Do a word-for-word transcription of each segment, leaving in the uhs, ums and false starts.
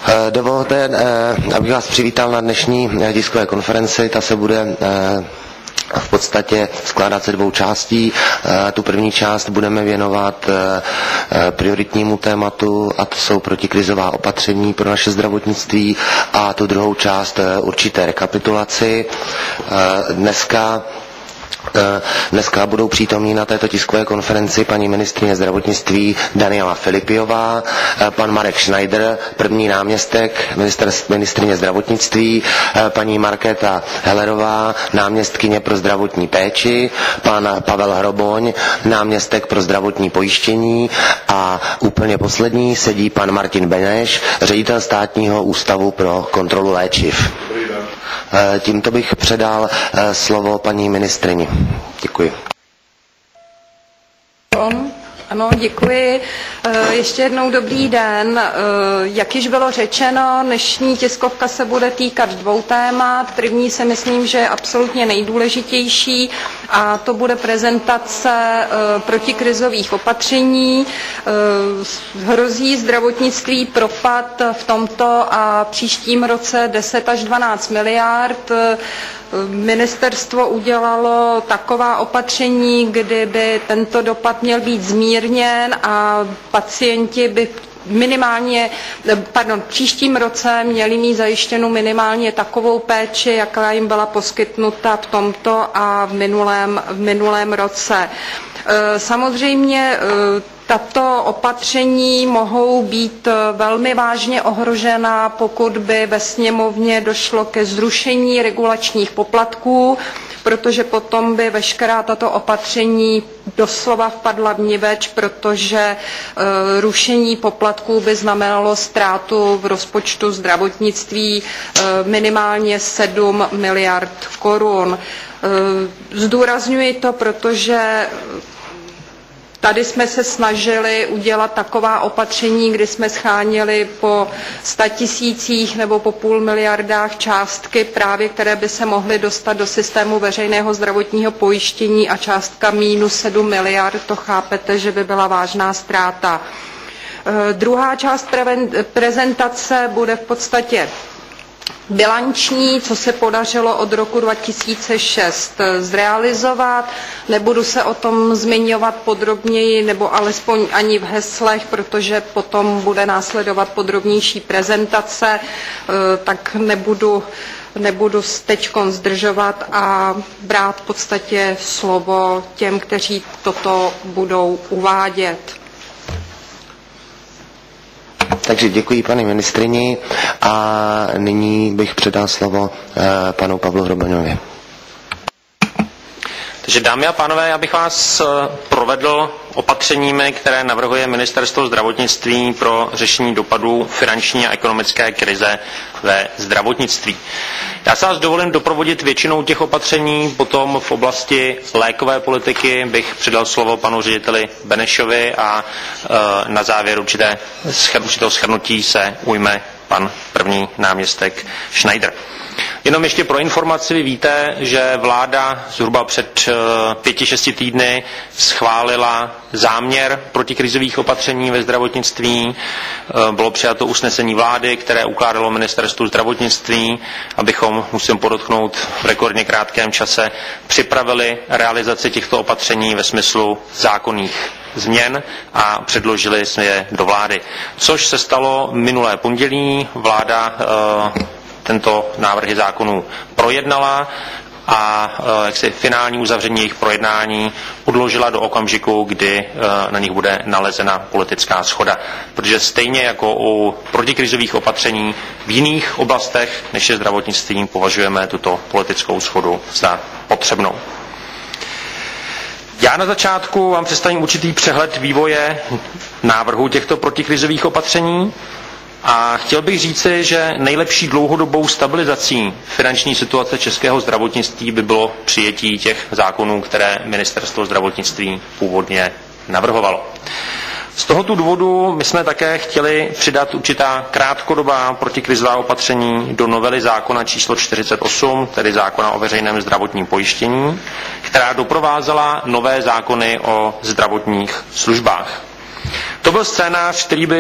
Dovolte, abych vás přivítal na dnešní tiskové konferenci. Ta se bude v podstatě skládat se dvou částí. Tu první část budeme věnovat prioritnímu tématu, a to jsou protikrizová opatření pro naše zdravotnictví, a tu druhou část určité rekapitulaci. Dneska Dneska budou přítomní na této tiskové konferenci paní ministryně zdravotnictví Daniela Filipiová, pan Marek Schneider, první náměstek ministr, ministryně zdravotnictví, paní Markéta Hellerová, náměstkyně pro zdravotní péči, pan Pavel Hroboň, náměstek pro zdravotní pojištění, a úplně poslední sedí pan Martin Beneš, ředitel Státního ústavu pro kontrolu léčiv. Tímto bych předal slovo paní ministryni. Děkuji. Ano, děkuji. Ještě jednou dobrý den. Jak již bylo řečeno, dnešní tiskovka se bude týkat dvou témat. První si myslím, že je absolutně nejdůležitější, a to bude prezentace protikrizových opatření. Hrozí zdravotnictví propad v tomto a příštím roce deset až dvanáct miliard. Ministerstvo udělalo taková opatření, kdyby tento dopad měl být zmírněn a pacienti by minimálně, pardon, v příštím roce měli mít zajištěnou minimálně takovou péči, jaká jim byla poskytnuta v tomto a v minulém, v minulém roce. Samozřejmě tato opatření mohou být velmi vážně ohrožena, pokud by ve sněmovně došlo ke zrušení regulačních poplatků, protože potom by veškerá tato opatření doslova vpadla vniveč, protože uh, rušení poplatků by znamenalo ztrátu v rozpočtu zdravotnictví uh, minimálně sedm miliard korun. Uh, zdůrazňuji to, protože tady jsme se snažili udělat taková opatření, kdy jsme schánili po statisících nebo po půl miliardách částky, právě které by se mohly dostat do systému veřejného zdravotního pojištění, a částka minus sedm miliard, to chápete, že by byla vážná ztráta. Druhá část prezentace bude v podstatě bilanční, co se podařilo od roku dva tisíce šest zrealizovat. Nebudu se o tom zmiňovat podrobněji, nebo alespoň ani v heslech, protože potom bude následovat podrobnější prezentace, tak nebudu, nebudu teď zdržovat a brát v podstatě slovo těm, kteří toto budou uvádět. Takže děkuji paní ministryni a nyní bych předal slovo eh, panu Pavlu Hroboňovi. Takže dámy a pánové, já bych vás provedl opatřeními, které navrhuje Ministerstvo zdravotnictví pro řešení dopadů finanční a ekonomické krize ve zdravotnictví. Já se vás dovolím doprovodit většinou těch opatření, potom v oblasti lékové politiky bych předal slovo panu řediteli Benešovi a e, na závěr určité, určitého shrnutí se ujme pan první náměstek Schneider. Jenom ještě pro informaci, vy víte, že vláda zhruba před pěti, šesti týdny schválila záměr protikrizových opatření ve zdravotnictví. Bylo přijato usnesení vlády, které ukládalo Ministerstvu zdravotnictví, abychom, musím podotknout, v rekordně krátkém čase připravili realizaci těchto opatření ve smyslu zákonných změn a předložili jsme je do vlády. Což se stalo minulé pondělí. Vláda tento návrhy zákonů projednala a jaksi finální uzavření jejich projednání odložila do okamžiku, kdy na nich bude nalezena politická shoda. Protože stejně jako u protikrizových opatření v jiných oblastech, než je zdravotnictví, považujeme tuto politickou shodu za potřebnou. Já na začátku vám představím určitý přehled vývoje návrhu těchto protikrizových opatření. A chtěl bych říci, že nejlepší dlouhodobou stabilizací finanční situace českého zdravotnictví by bylo přijetí těch zákonů, které Ministerstvo zdravotnictví původně navrhovalo. Z tohoto důvodu my jsme také chtěli přidat určitá krátkodobá protikrizová opatření do novely zákona číslo čtyřicet osm, tedy zákona o veřejném zdravotním pojištění, která doprovázela nové zákony o zdravotních službách. To byl scénář, který by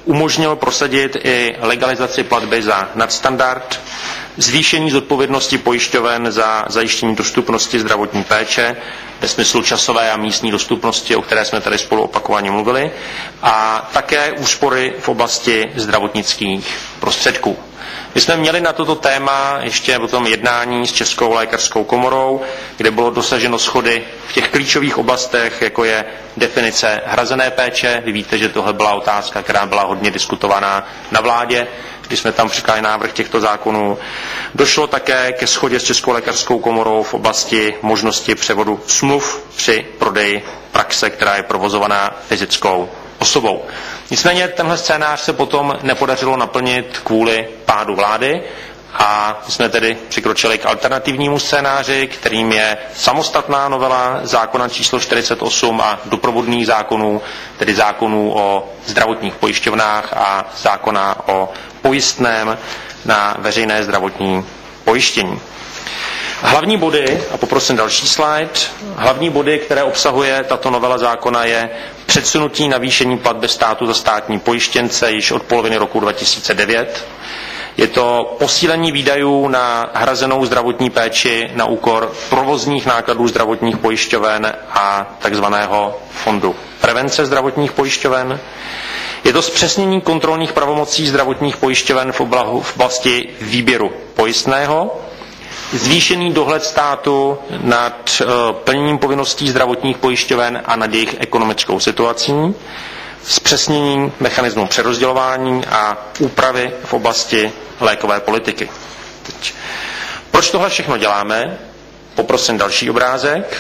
umožnil prosadit i legalizaci platby za nadstandard, zvýšení zodpovědnosti pojišťoven za zajištění dostupnosti zdravotní péče ve smyslu časové a místní dostupnosti, o které jsme tady spolu opakovaně mluvili, a také úspory v oblasti zdravotnických prostředků. My jsme měli na toto téma ještě potom jednání s Českou lékařskou komorou, kde bylo dosaženo shody v těch klíčových oblastech, jako je definice hrazené péče. Vy víte, že tohle byla otázka, která byla hodně diskutovaná na vládě, když jsme tam přikládali návrh těchto zákonů. Došlo také ke shodě s Českou lékařskou komorou v oblasti možnosti převodu smluv při prodeji praxe, která je provozovaná fyzickou osobou. Nicméně tenhle scénář se potom nepodařilo naplnit kvůli pádu vlády a jsme tedy přikročili k alternativnímu scénáři, kterým je samostatná novela zákona číslo čtyřicet osm a doprovodných zákonů, tedy zákonů o zdravotních pojišťovnách a zákona o pojistném na veřejné zdravotní pojištění. Hlavní body, a poprosím další slide, hlavní body, které obsahuje tato novela zákona, je předsunutí navýšení platby státu za státní pojištěnce již od poloviny roku dva tisíce devět. Je to posílení výdajů na hrazenou zdravotní péči na úkor provozních nákladů zdravotních pojišťoven a takzvaného fondu prevence zdravotních pojišťoven. Je to zpřesnění kontrolních pravomocí zdravotních pojišťoven v oblasti výběru pojistného, zvýšený dohled státu nad plněním povinností zdravotních pojišťoven a nad jejich ekonomickou situací, zpřesnění mechanismu přerozdělování a úpravy v oblasti lékové politiky. Teď. Proč tohle všechno děláme? Poprosím další obrázek.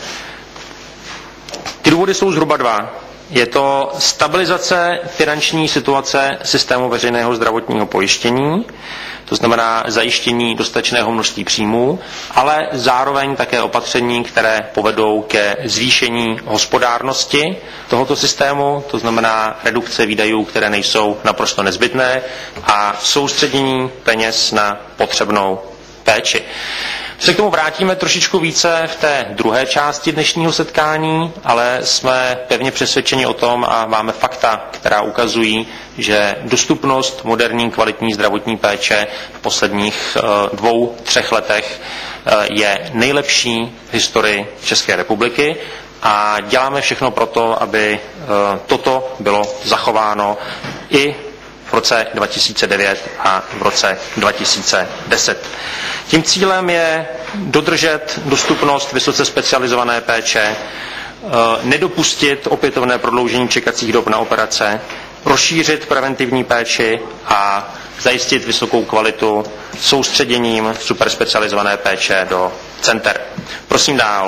Ty důvody jsou zhruba dva. Je to stabilizace finanční situace systému veřejného zdravotního pojištění, to znamená zajištění dostatečného množství příjmů, ale zároveň také opatření, které povedou ke zvýšení hospodárnosti tohoto systému, to znamená redukce výdajů, které nejsou naprosto nezbytné, a soustředění peněz na potřebnou péči. Se k tomu vrátíme trošičku více v té druhé části dnešního setkání, ale jsme pevně přesvědčeni o tom a máme fakta, která ukazují, že dostupnost moderní kvalitní zdravotní péče v posledních dvou, třech letech je nejlepší v historii České republiky a děláme všechno pro to, aby toto bylo zachováno i v roce dva tisíce devět a v roce dva tisíce deset. Tím cílem je dodržet dostupnost vysoce specializované péče, nedopustit opětovné prodloužení čekacích dob na operace, rozšířit preventivní péči a zajistit vysokou kvalitu soustředěním superspecializované péče do center. Prosím dál.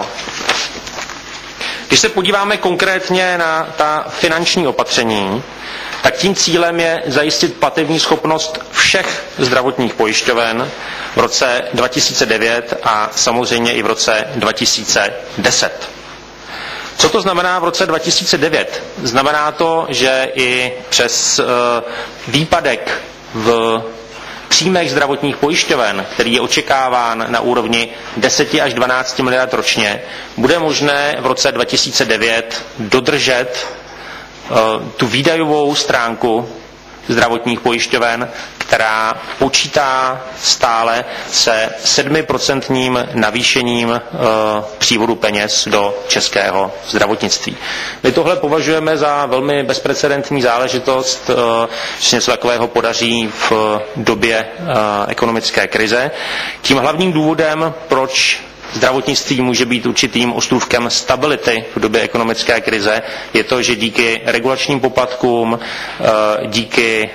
Když se podíváme konkrétně na ta finanční opatření, tak tím cílem je zajistit platební schopnost všech zdravotních pojišťoven v roce dva tisíce devět a samozřejmě i v roce dva tisíce deset. Co to znamená v roce dva tisíce devět? Znamená to, že i přes výpadek v příjmech zdravotních pojišťoven, který je očekáván na úrovni deset až dvanáct miliard ročně, bude možné v roce dva tisíce devět dodržet tu výdajovou stránku zdravotních pojišťoven, která počítá stále se sedmiprocentním navýšením přívodu peněz do českého zdravotnictví. My tohle považujeme za velmi bezprecedentní záležitost, že něco takového podaří v době ekonomické krize. Tím hlavním důvodem, proč zdravotnictví může být určitým ostrůvkem stability v době ekonomické krize, je to, že díky regulačním poplatkům, díky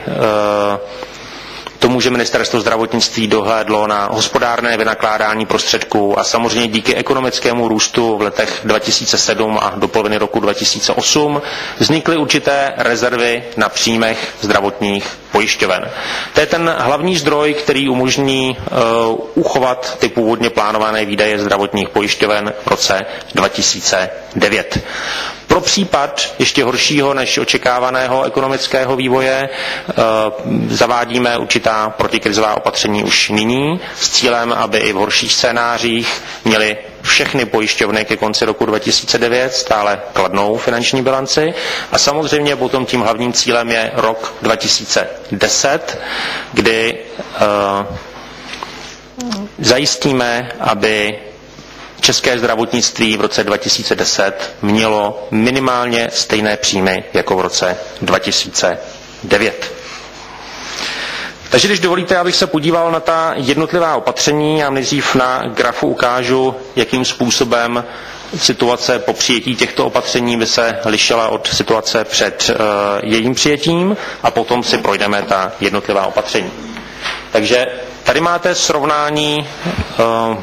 tomu, že ministerstvo zdravotnictví dohlédlo na hospodárné vynakládání prostředků a samozřejmě díky ekonomickému růstu v letech dva tisíce sedm a do poloviny roku dva tisíce osm vznikly určité rezervy na příjmech zdravotních pojišťoven. To je ten hlavní zdroj, který umožní uh, uchovat ty původně plánované výdaje zdravotních pojišťoven v roce dva tisíce devět. Pro případ ještě horšího než očekávaného ekonomického vývoje zavádíme určitá protikrizová opatření už nyní s cílem, aby i v horších scénářích měli všechny pojišťovny ke konci roku dva tisíce devět stále kladnou finanční bilanci a samozřejmě potom tím hlavním cílem je rok dva tisíce deset, kdy uh, zajistíme, aby české zdravotnictví v roce dva tisíce deset mělo minimálně stejné příjmy jako v roce dva tisíce devět. Takže když dovolíte, abych se podíval na ta jednotlivá opatření, já nejdřív na grafu ukážu, jakým způsobem situace po přijetí těchto opatření by se lišila od situace před uh, jejím přijetím a potom si projdeme ta jednotlivá opatření. Takže tady máte srovnání uh,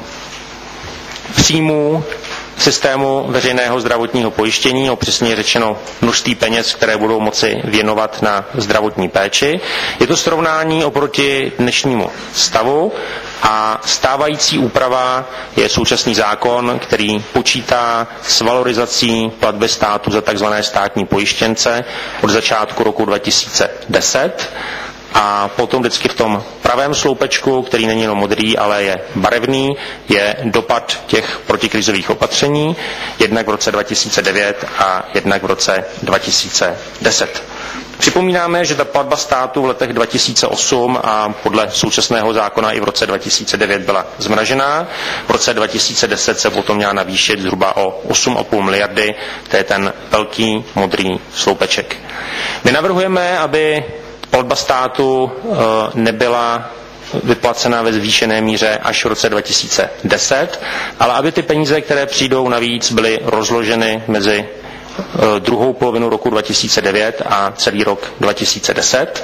příjmů systému veřejného zdravotního pojištění, no přesně řečeno množství peněz, které budou moci věnovat na zdravotní péči. Je to srovnání oproti dnešnímu stavu a stávající úprava je současný zákon, který počítá s valorizací platby státu za tzv. Státní pojištěnce od začátku roku dva tisíce deset. A potom vždycky v tom pravém sloupečku, který není jenom modrý, ale je barevný, je dopad těch protikrizových opatření, jednak v roce dva tisíce devět a jednak v roce dva tisíce deset. Připomínáme, že ta platba státu v letech dva tisíce osm a podle současného zákona i v roce dva tisíce devět byla zmražená. V roce dva tisíce deset se potom měla navýšit zhruba o osm a půl miliardy, to je ten velký modrý sloupeček. My navrhujeme, aby platba státu nebyla vyplacena ve zvýšené míře až v roce dva tisíce deset, ale aby ty peníze, které přijdou navíc, byly rozloženy mezi druhou polovinu roku dva tisíce devět a celý rok dva tisíce deset.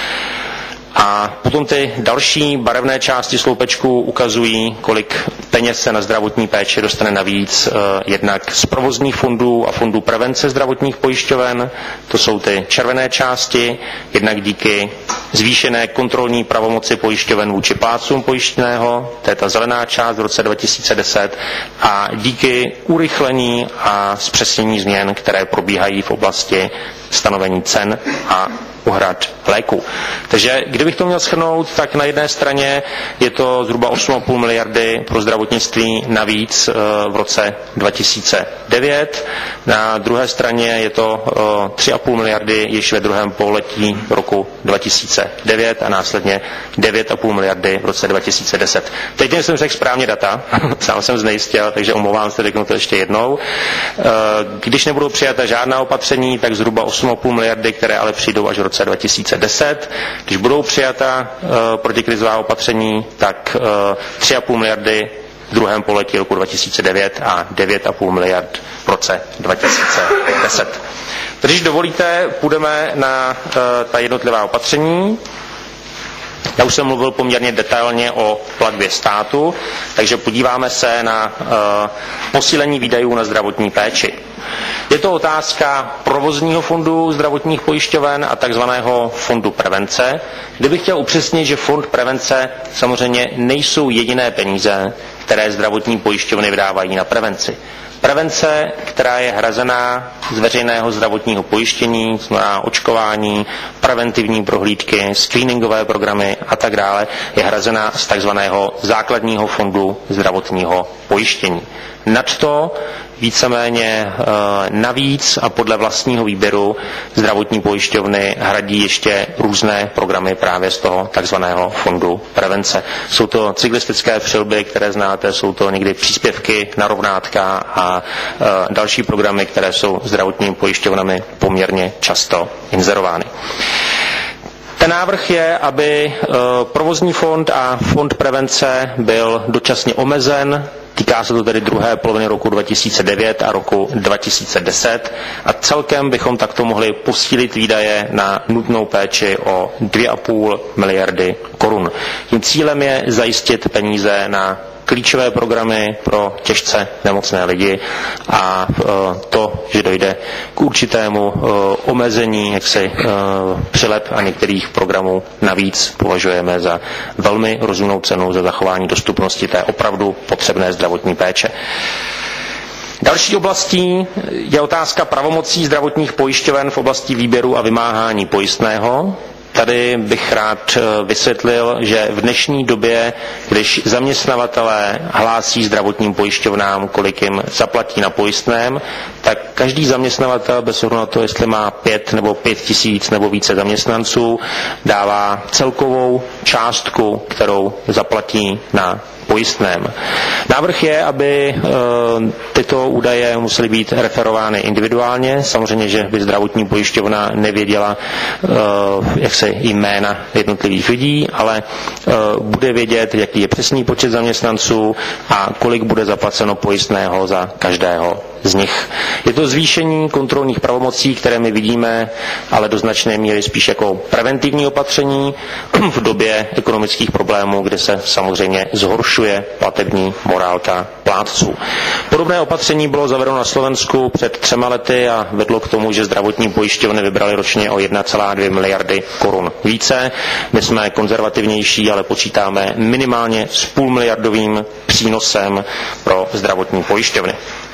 A potom ty další barevné části sloupečku ukazují, kolik peněz se na zdravotní péči dostane navíc jednak z provozních fondů a fondů prevence zdravotních pojišťoven, to jsou ty červené části, jednak díky zvýšené kontrolní pravomoci pojišťoven vůči plátcům pojištěného, to je ta zelená část v roce dva tisíce deset, a díky urychlení a zpřesnění změn, které probíhají v oblasti stanovení cen a úhrad léku. Takže kdybych to měl shrnout, tak na jedné straně je to zhruba osm a půl miliardy pro zdravotnictví navíc v roce dva tisíce devět, na druhé straně je to tři a půl miliardy již ve druhém pololetí roku dva tisíce devět a následně devět a půl miliardy v roce dva tisíce deset. Teď jsem řekl správně data, sám jsem znejistil, takže omlouvám se, řeknu to ještě jednou. Když nebudou přijata žádná opatření, tak zhruba osm a půl miliardy, které ale přijdou až v roce dva tisíce deset. Když budou přijata uh, protikrizová opatření, tak uh, tři a půl miliardy v druhém pololetí roku dva tisíce devět a devět a půl miliard v roce dva tisíce deset. Když dovolíte, půjdeme na uh, ta jednotlivá opatření. Já už jsem mluvil poměrně detailně o platbě státu, takže podíváme se na uh, posílení výdajů na zdravotní péči. Je to otázka provozního fondu zdravotních pojišťoven a takzvaného fondu prevence. Kdybych chtěl upřesnit, že fond prevence samozřejmě nejsou jediné peníze, které zdravotní pojišťovny vydávají na prevenci. Prevence, která je hrazená z veřejného zdravotního pojištění, znamená očkování, preventivní prohlídky, screeningové programy a tak dále, je hrazená z takzvaného základního fondu zdravotního pojištění. Nadto víceméně e, navíc a podle vlastního výběru zdravotní pojišťovny hradí ještě různé programy právě z toho takzvaného fondu prevence. Jsou to cyklistické přilby, které znáte, jsou to někdy příspěvky na rovnátka a e, další programy, které jsou zdravotními pojišťovnami poměrně často inzerovány. Ten návrh je, aby e, provozní fond a fond prevence byl dočasně omezen. Týká se to tedy druhé poloviny roku dva tisíce devět a roku dva tisíce deset a celkem bychom takto mohli posílit výdaje na nutnou péči o dvě a půl miliardy korun. Tím cílem je zajistit peníze na klíčové programy pro těžce nemocné lidi a to, že dojde k určitému omezení jaksi přilep a některých programů navíc považujeme za velmi rozumnou cenu za zachování dostupnosti té opravdu potřebné zdravotní péče. Další oblastí je otázka pravomocí zdravotních pojišťoven v oblasti výběru a vymáhání pojistného. tady bych rád vysvětlil, že v dnešní době, když zaměstnavatelé hlásí zdravotním pojišťovnám, kolik jim zaplatí na pojistném, tak každý zaměstnavatel, bez ohledu na to, jestli má pět nebo pět tisíc nebo více zaměstnanců, dává celkovou částku, kterou zaplatí na pojistném. Návrh je, aby e, tyto údaje musely být referovány individuálně. Samozřejmě, že by zdravotní pojišťovna nevěděla, e, jak se jména jednotlivých lidí, ale e, bude vědět, jaký je přesný počet zaměstnanců a kolik bude zaplaceno pojistného za každého z nich. Je to zvýšení kontrolních pravomocí, které my vidíme, ale do značné míry spíš jako preventivní opatření v době ekonomických problémů, kde se samozřejmě zhoršuje platební morálka plátců. Podobné opatření bylo zavedeno na Slovensku před třema lety a vedlo k tomu, že zdravotní pojišťovny vybraly ročně o jedna celá dvě miliardy korun více. My jsme konzervativnější, ale počítáme minimálně s půlmiliardovým přínosem pro zdravotní pojišťovny.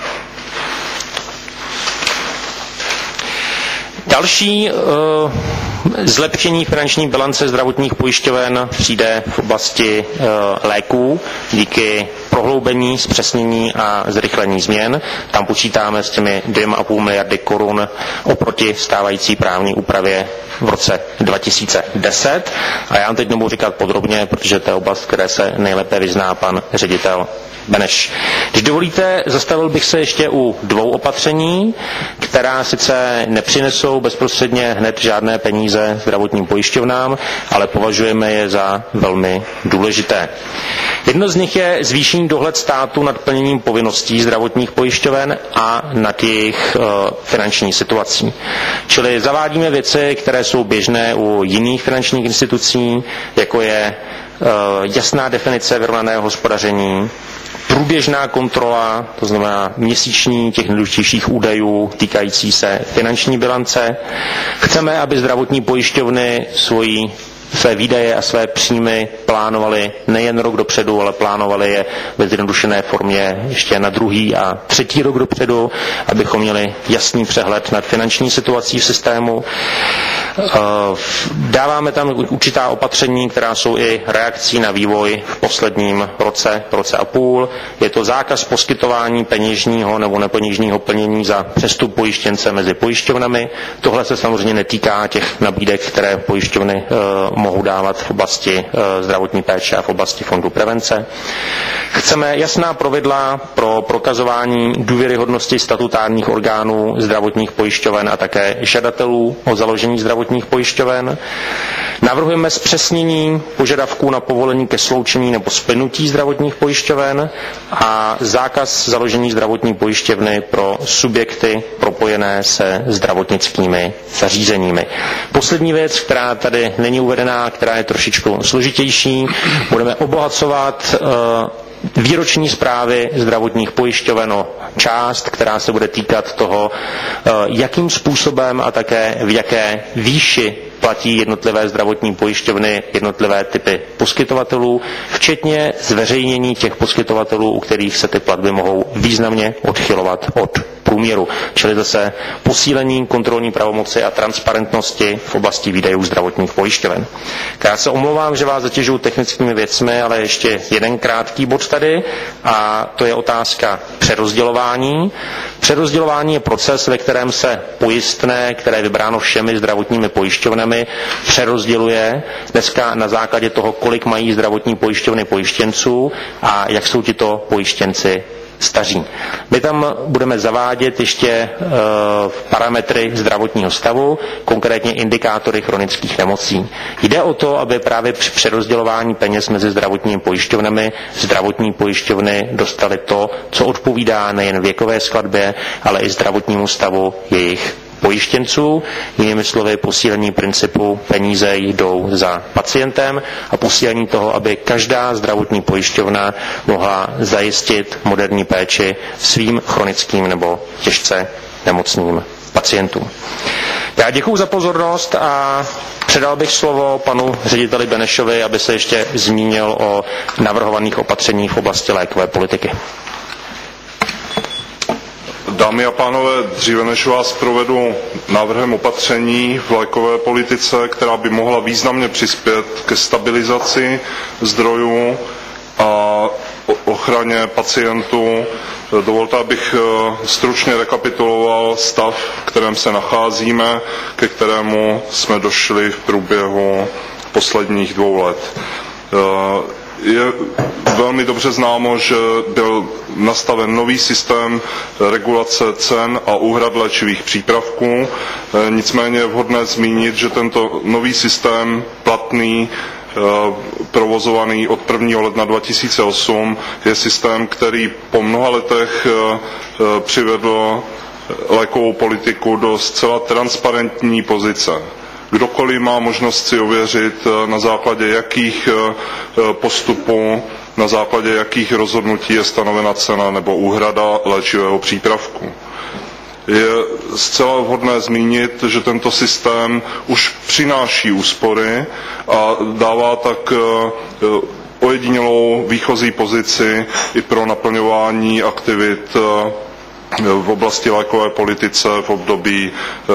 Další uh, zlepšení finanční bilance zdravotních pojišťoven přijde v oblasti uh, léků díky prohloubení, zpřesnění a zrychlení změn. Tam počítáme s těmi dvěma a půl miliardy korun oproti stávající právní úpravě v roce dva tisíce deset. A já vám teď nebudu říkat podrobně, protože to je oblast, které se nejlépe vyzná pan ředitel Beneš. Když dovolíte, zastavil bych se ještě u dvou opatření, která sice nepřinesou bezprostředně hned žádné peníze zdravotním pojišťovnám, ale považujeme je za velmi důležité. Jedno z nich je zvýšení dohled státu nad plněním povinností zdravotních pojišťoven a nad jejich uh, finanční situací. Čili zavádíme věci, které jsou běžné u jiných finančních institucí, jako je uh, jasná definice vyrovnaného hospodaření, průběžná kontrola, to znamená měsíční těch nejdůležitějších údajů týkající se finanční bilance. Chceme, aby zdravotní pojišťovny svoji své výdaje a své příjmy plánovali nejen rok dopředu, ale plánovali je ve zjednodušené formě ještě na druhý a třetí rok dopředu, abychom měli jasný přehled nad finanční situací v systému. Dáváme tam určitá opatření, která jsou i reakcí na vývoj v posledním roce, roce a půl. Je to zákaz poskytování peněžního nebo nepeněžního plnění za přestup pojištěnce mezi pojišťovnami. Tohle se samozřejmě netýká těch nabídek, které pojišťovny mohou dávat v oblasti zdravotní péče a v oblasti fondu prevence. Chceme jasná pravidla pro prokazování důvěryhodnosti statutárních orgánů zdravotních pojišťoven a také žadatelů o založení zdravotních pojišťoven. Navrhujeme zpřesnění požadavků na povolení ke sloučení nebo splynutí zdravotních pojišťoven a zákaz založení zdravotní pojišťovny pro subjekty propojené se zdravotnickými zařízeními. Poslední věc, která tady není uvedená, která je trošičku složitější, budeme obohacovat uh, výroční zprávy zdravotních pojišťoven o část, která se bude týkat toho, jakým způsobem a také v jaké výši platí jednotlivé zdravotní pojišťovny, jednotlivé typy poskytovatelů, včetně zveřejnění těch poskytovatelů, u kterých se ty platby mohou významně odchylovat od průměru. Čili zase posílení kontrolní pravomoci a transparentnosti v oblasti výdajů zdravotních pojišťoven. Já se omlouvám, že vás zatěžuji technickými věcmi, ale ještě jeden krátký bod tady a to je otázka přerozdělování. Přerozdělování je proces, ve kterém se pojistné, které je vybráno všemi zdravotními pojišťovnami, přerozděluje dneska na základě toho, kolik mají zdravotní pojišťovny pojištěnců a jak jsou tito pojištěnci staří. My tam budeme zavádět ještě e, parametry zdravotního stavu, konkrétně indikátory chronických nemocí. Jde o to, aby právě při přerozdělování peněz mezi zdravotními pojišťovnami zdravotní pojišťovny dostaly to, co odpovídá nejen věkové skladbě, ale i zdravotnímu stavu jejich pojištěnců, jinými slovy posílení principu peníze jdou za pacientem a posílení toho, aby každá zdravotní pojišťovna mohla zajistit moderní péči svým chronickým nebo těžce nemocným pacientům. Já děkuji za pozornost a předal bych slovo panu řediteli Benešovi, aby se ještě zmínil o navrhovaných opatřeních v oblasti lékové politiky. Dámy a pánové, dříve než vás provedu návrhem opatření v lékové politice, která by mohla významně přispět ke stabilizaci zdrojů a ochraně pacientů, dovolte, abych stručně rekapituloval stav, v kterém se nacházíme, ke kterému jsme došli v průběhu posledních dvou let. Je velmi dobře známo, že byl nastaven nový systém regulace cen a úhrad léčivých přípravků. Nicméně je vhodné zmínit, že tento nový systém platný provozovaný od prvního ledna dva tisíce osm je systém, který po mnoha letech přivedl lékovou politiku do zcela transparentní pozice. Kdokoliv má možnost si ověřit, na základě jakých postupů, na základě jakých rozhodnutí je stanovena cena nebo úhrada léčivého přípravku. Je zcela vhodné zmínit, že tento systém už přináší úspory a dává tak ojedinělou výchozí pozici i pro naplňování aktivit v oblasti lékové politice v období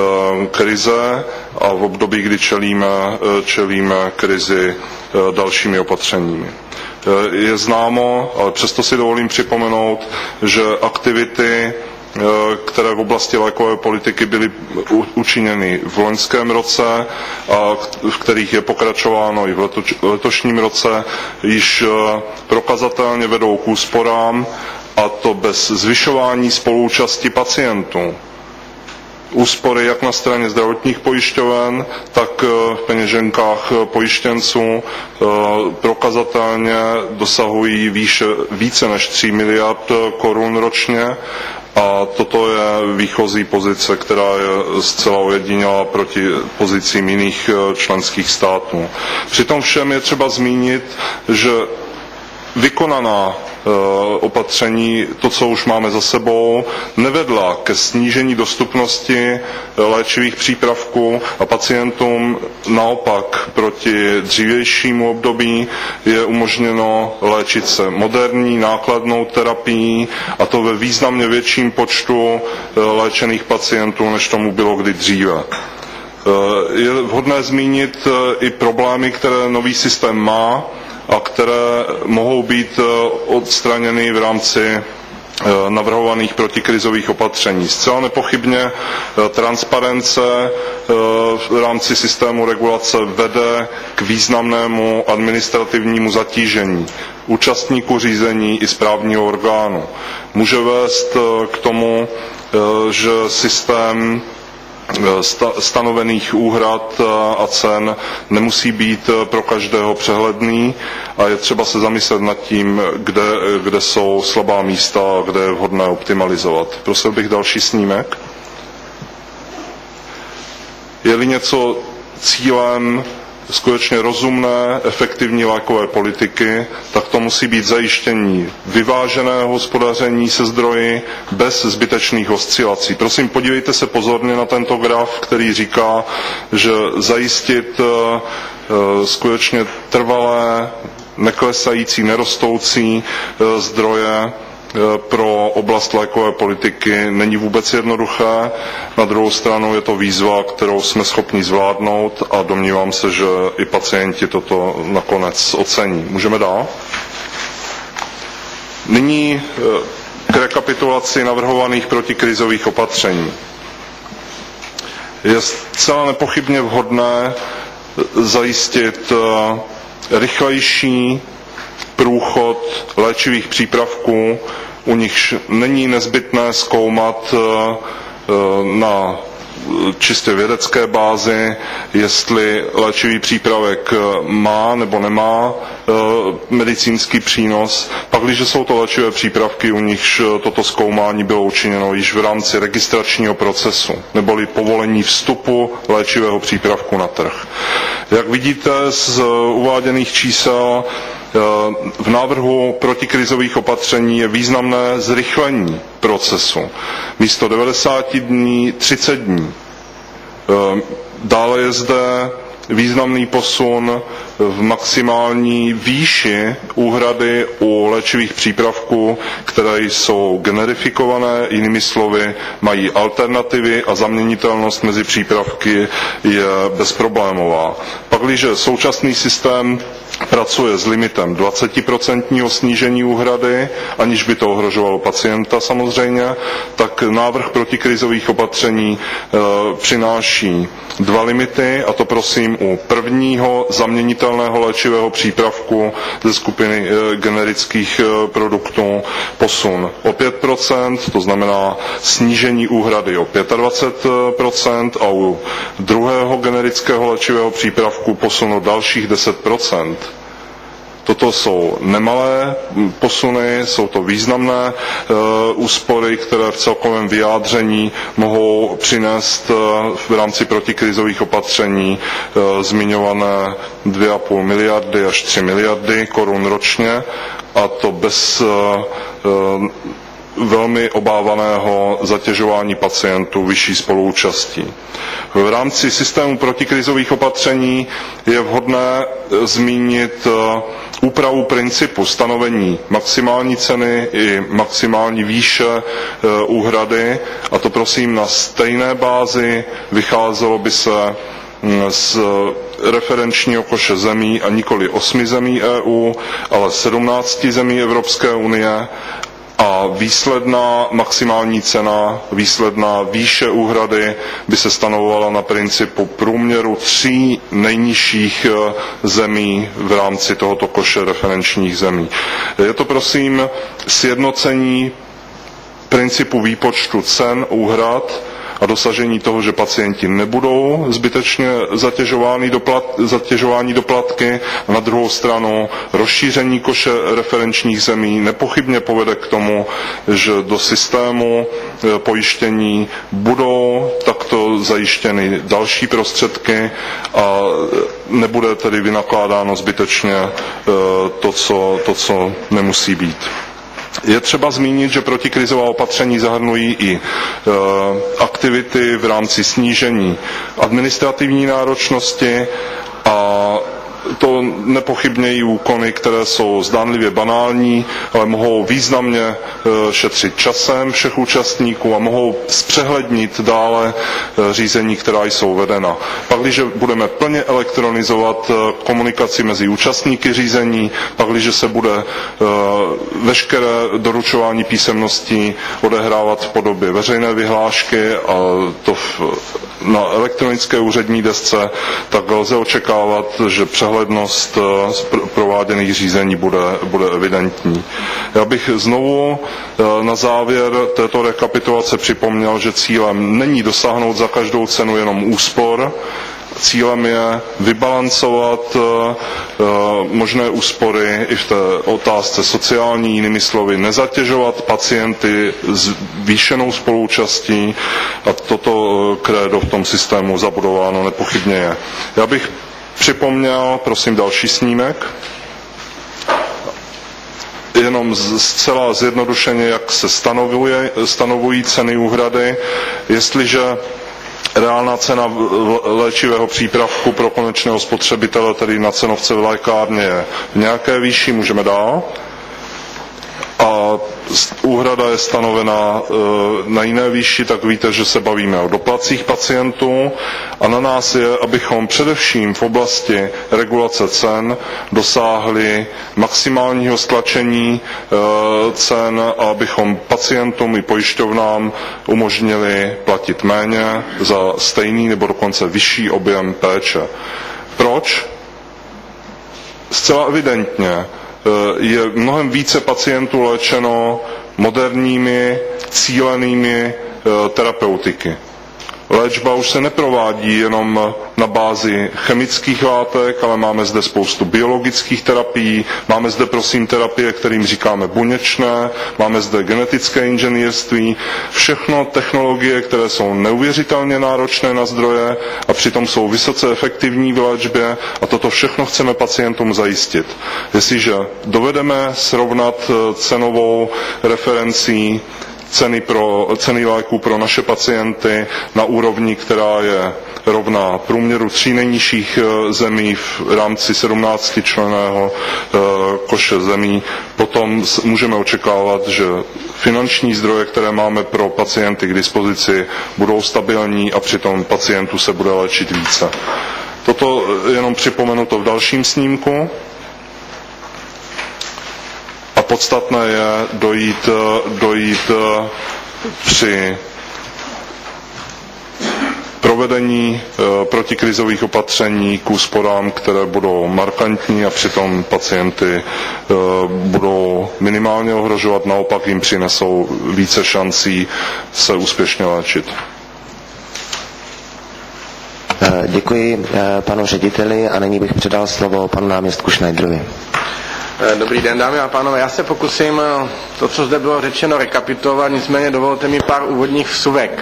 krize a v období, kdy čelíme, čelíme krizi dalšími opatřeními. Je známo, ale přesto si dovolím připomenout, že aktivity, které v oblasti lékové politiky byly učiněny v loňském roce a v kterých je pokračováno i v letošním roce, již prokazatelně vedou k úsporám, a to bez zvyšování spoluúčasti pacientů. Úspory jak na straně zdravotních pojišťoven, tak v peněženkách pojištěnců prokazatelně dosahují výše, více než tří miliard korun ročně. A toto je výchozí pozice, která je zcela ojedinělá proti pozicím jiných členských států. Přitom všem je třeba zmínit, že vykonaná opatření, to, co už máme za sebou, nevedla ke snížení dostupnosti léčivých přípravků a pacientům naopak proti dřívějšímu období je umožněno léčit se moderní nákladnou terapií, a to ve významně větším počtu léčených pacientů, než tomu bylo kdy dříve. Je vhodné zmínit i problémy, které nový systém má a které mohou být odstraněny v rámci navrhovaných protikrizových opatření. Zcela nepochybně transparence v rámci systému regulace vede k významnému administrativnímu zatížení účastníků řízení i správního orgánu. Může vést k tomu, že systém stanovených úhrad a cen nemusí být pro každého přehledný a je třeba se zamyslet nad tím, kde, kde jsou slabá místa a kde je vhodné optimalizovat. Prosil bych další snímek. Je-li něco cílem skutečně rozumné, efektivní lékové politiky, tak to musí být zajištění vyváženého hospodaření se zdroji bez zbytečných oscilací. Prosím, podívejte se pozorně na tento graf, který říká, že zajistit skutečně trvalé, neklesající, nerostoucí zdroje pro oblast lékové politiky není vůbec jednoduché. Na druhou stranu je to výzva, kterou jsme schopni zvládnout a domnívám se, že i pacienti toto nakonec ocení. Můžeme dál? Nyní k rekapitulaci navrhovaných protikrizových opatření. Je zcela nepochybně vhodné zajistit rychlejší průchod léčivých přípravků, u nichž není nezbytné zkoumat na čistě vědecké bázi, jestli léčivý přípravek má nebo nemá medicínský přínos. Pakliže jsou to léčivé přípravky, u nichž toto zkoumání bylo učiněno již v rámci registračního procesu, neboli povolení vstupu léčivého přípravku na trh. Jak vidíte z uváděných čísel, v návrhu protikrizových opatření je významné zrychlení procesu. Místo devadesáti dní třicet dní. Dále je zde významný posun v maximální výši úhrady u léčivých přípravků, které jsou generifikované, jinými slovy mají alternativy a zaměnitelnost mezi přípravky je bezproblémová. Pakliže současný systém pracuje s limitem dvacet procent snížení úhrady, aniž by to ohrožovalo pacienta samozřejmě, tak návrh protikrizových opatření e, přináší dva limity, a to prosím u prvního zaměnitelného léčivého přípravku ze skupiny e, generických e, produktů posun o pět procent, to znamená snížení úhrady o dvacet pět procent, a u druhého generického léčivého přípravku posun o dalších deset procent. Toto jsou nemalé posuny, jsou to významné e, úspory, které v celkovém vyjádření mohou přinést e, v rámci protikrizových opatření e, zmiňované dvě a půl miliardy až tři miliardy korun ročně, a to bez e, e, velmi obávaného zatěžování pacientů vyšší spoluúčastí. V rámci systému protikrizových opatření je vhodné zmínit úpravu principu stanovení maximální ceny i maximální výše úhrady, a to prosím na stejné bázi. Vycházelo by se z referenčního koše zemí, a nikoli osmi zemí E U, ale sedmnácti zemí Evropské unie, a výsledná maximální cena, výsledná výše úhrady by se stanovovala na principu průměru tří nejnižších zemí v rámci tohoto koše referenčních zemí. Je to prosím sjednocení principu výpočtu cen úhrad a dosažení toho, že pacienti nebudou zbytečně zatěžováni, doplat, zatěžováni doplatky. Na druhou stranu rozšíření koše referenčních zemí nepochybně povede k tomu, že do systému pojištění budou takto zajištěny další prostředky a nebude tedy vynakládáno zbytečně to, co, to, co nemusí být. Je třeba zmínit, že protikrizová opatření zahrnují i e, aktivity v rámci snížení administrativní náročnosti, a to nepochybně i úkony, které jsou zdánlivě banální, ale mohou významně e, šetřit časem všech účastníků a mohou zpřehlednit dále e, řízení, která jsou vedena. Pakliže budeme plně elektronizovat e, komunikaci mezi účastníky řízení, pakliže se bude e, veškeré doručování písemností odehrávat v podobě veřejné vyhlášky, a to v, na elektronické úřední desce, tak lze očekávat, že přehlednost prováděných řízení bude, bude evidentní. Já bych znovu na závěr této rekapitulace připomněl, že cílem není dosáhnout za každou cenu jenom úspor. Cílem je vybalancovat možné úspory i v té otázce sociální, jinými slovy nezatěžovat pacienty s zvýšenou spoluúčastí, a toto krédo v tom systému zabudováno nepochybně je. Já bych připomněl, prosím, další snímek. Jenom zcela zjednodušeně, jak se stanovuje, stanovují ceny úhrady. Jestliže reálná cena léčivého přípravku pro konečného spotřebitele, tedy na cenovce v lékárně, je v nějaké výši, můžeme dál. A úhrada je stanovena na jiné výši, tak víte, že se bavíme o doplatcích pacientů, a na nás je, abychom především v oblasti regulace cen dosáhli maximálního stlačení cen a abychom pacientům i pojišťovnám umožnili platit méně za stejný nebo dokonce vyšší objem péče. Proč? Zcela evidentně je mnohem více pacientů léčeno moderními, cílenými terapeutiky. Léčba už se neprovádí jenom na bázi chemických látek, ale máme zde spoustu biologických terapií, máme zde prosím terapie, kterým říkáme buněčné, máme zde genetické inženýrství, všechno technologie, které jsou neuvěřitelně náročné na zdroje a přitom jsou vysoce efektivní v léčbě, a toto všechno chceme pacientům zajistit. Jestliže dovedeme srovnat cenovou referencí ceny, pro, ceny léků pro naše pacienty na úrovni, která je rovná průměru tří nejnižších zemí v rámci sedmnáctičlenného koše zemí. Potom můžeme očekávat, že finanční zdroje, které máme pro pacienty k dispozici, budou stabilní a přitom pacientů se bude léčit více. Toto jenom připomenuto v dalším snímku. A podstatné je dojít, dojít při provedení protikrizových opatření k úsporám, které budou markantní a přitom pacienty budou minimálně ohrožovat, naopak jim přinesou více šancí se úspěšně léčit. Děkuji panu řediteli a nyní bych předal slovo panu náměstku Schneiderovi. Dobrý den, dámy a pánové. Já se pokusím to, co zde bylo řečeno, rekapitulovat, nicméně dovolte mi pár úvodních vsuvek.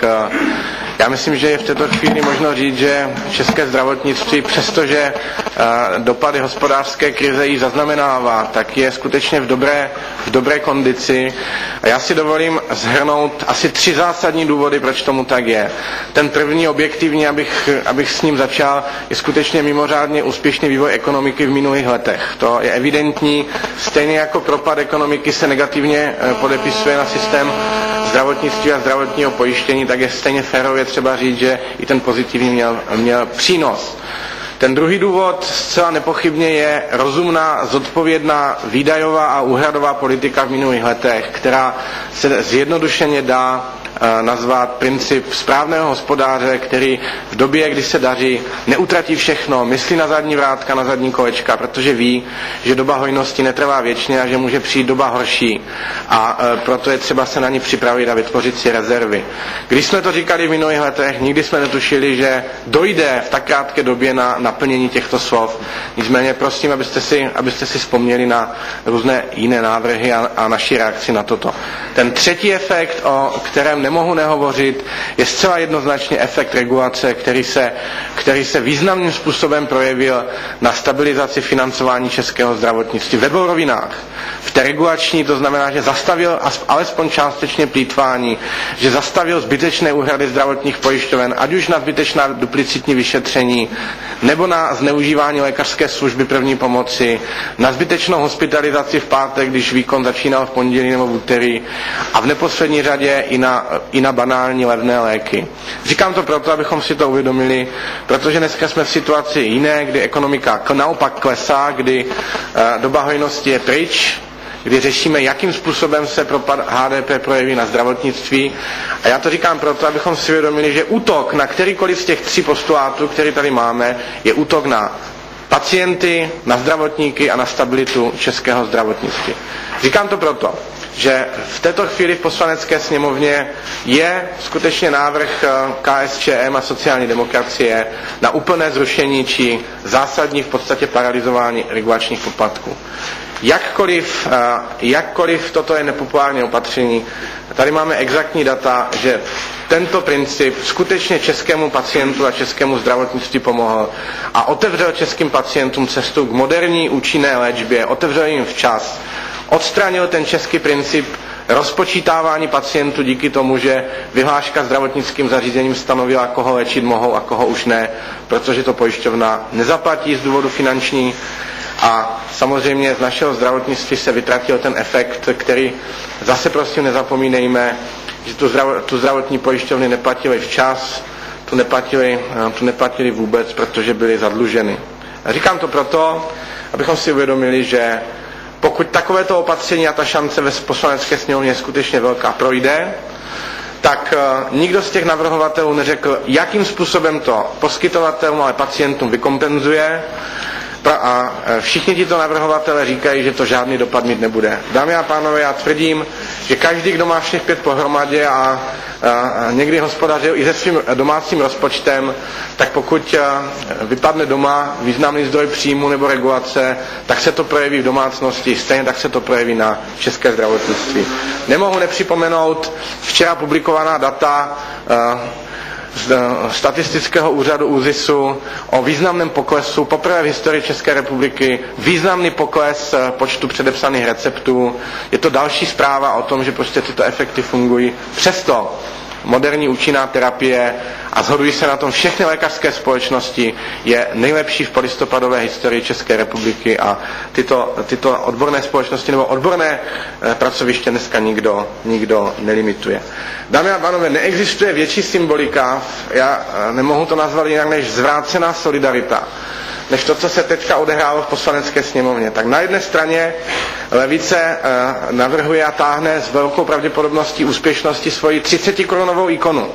Já myslím, že je v této chvíli možno říct, že české zdravotnictví, přestože dopady hospodářské krize ji zaznamenává, tak je skutečně v dobré, v dobré kondici. A já si dovolím shrnout asi tři zásadní důvody, proč tomu tak je. Ten první objektivní, abych, abych s ním začal, je skutečně mimořádně úspěšný vývoj ekonomiky v minulých letech. To je evidentní. Stejně jako propad ekonomiky se negativně podepisuje na systém zdravotnictví a zdravotního pojištění, tak je stejně férově třeba říct, že i ten pozitivní měl, měl přínos. Ten druhý důvod zcela nepochybně je rozumná, zodpovědná výdajová a úhradová politika v minulých letech, která se zjednodušeně dá nazvat princip správného hospodáře, který v době, kdy se daří, neutratí všechno, myslí na zadní vrátka, na zadní kolečka, protože ví, že doba hojnosti netrvá věčně a že může přijít doba horší. A proto je třeba se na ní připravit a vytvořit si rezervy. Když jsme to říkali v minulých letech, nikdy jsme netušili, že dojde v tak krátké době na naplnění těchto slov. Nicméně prosím, abyste si, abyste si vzpomněli na různé jiné návrhy a, a naši reakci na toto. Ten třetí efekt, o kterém nemohu nehovořit, je zcela jednoznačně efekt regulace, který se, který se významným způsobem projevil na stabilizaci financování českého zdravotnictví ve dvou rovinách. V té regulační, to znamená, že zastavil alespoň částečně plýtvání, že zastavil zbytečné úhrady zdravotních pojišťoven, ať už na zbytečná duplicitní vyšetření, nebo na zneužívání lékařské služby první pomoci, na zbytečnou hospitalizaci v pátek, když výkon začínal v pondělí nebo v úterý, a v neposlední řadě i na, i na banální levné léky. Říkám to proto, abychom si to uvědomili, protože dneska jsme v situaci jiné, kdy ekonomika naopak klesá, kdy uh, doba hojnosti je pryč, kdy řešíme, jakým způsobem se propad H D P projeví na zdravotnictví. A já to říkám proto, abychom si uvědomili, že útok na kterýkoliv z těch tří postulátů, který tady máme, je útok na pacienty, na zdravotníky a na stabilitu českého zdravotnictví. Říkám to proto, že v této chvíli v Poslanecké sněmovně je skutečně návrh K S Č M a sociální demokracie na úplné zrušení či zásadní v podstatě paralyzování regulačních poplatků. Jakkoliv, jakkoliv toto je nepopulární opatření, tady máme exaktní data, že tento princip skutečně českému pacientu a českému zdravotnictví pomohl a otevřel českým pacientům cestu k moderní účinné léčbě, otevřel jim včas, odstranil ten český princip rozpočítávání pacientů díky tomu, že vyhláška zdravotnickým zařízením stanovila, koho léčit mohou a koho už ne, protože to pojišťovna nezaplatí z důvodu finanční. A samozřejmě z našeho zdravotnictví se vytratil ten efekt, který zase prosím nezapomínejme, že tu, zdrav, tu zdravotní pojišťovny neplatili včas, tu neplatili, tu neplatili vůbec, protože byly zadluženy. A říkám to proto, abychom si uvědomili, že pokud takovéto opatření a ta šance ve Poslanecké sněmovně skutečně velká projde, tak nikdo z těch navrhovatelů neřekl, jakým způsobem to poskytovatelům, ale pacientům vykompenzuje. A všichni tito navrhovatelé říkají, že to žádný dopad mít nebude. Dámy a pánové, já tvrdím, že každý, kdo má všech pět pohromadě a, a, a někdy hospodařil i se svým domácím rozpočtem, tak pokud vypadne doma významný zdroj příjmu nebo regulace, tak se to projeví v domácnosti, stejně tak se to projeví na české zdravotnictví. Nemohu nepřipomenout včera publikovaná data z statistického úřadu ÚZISu o významném poklesu, poprvé v historii České republiky, významný pokles počtu předepsaných receptů. Je to další zpráva o tom, že prostě tyto efekty fungují. Přesto moderní účinná terapie, a shodují se na tom všechny lékařské společnosti, je nejlepší v polistopadové historii České republiky a tyto, tyto odborné společnosti nebo odborné pracoviště dneska nikdo, nikdo nelimituje. Dámy a pánové, neexistuje větší symbolika, já nemohu to nazvat jinak než zvrácená solidarita, než to, co se teďka odehrálo v Poslanecké sněmovně. Tak na jedné straně levice navrhuje a táhne s velkou pravděpodobností úspěšnosti svoji třicetikorunovou ikonu.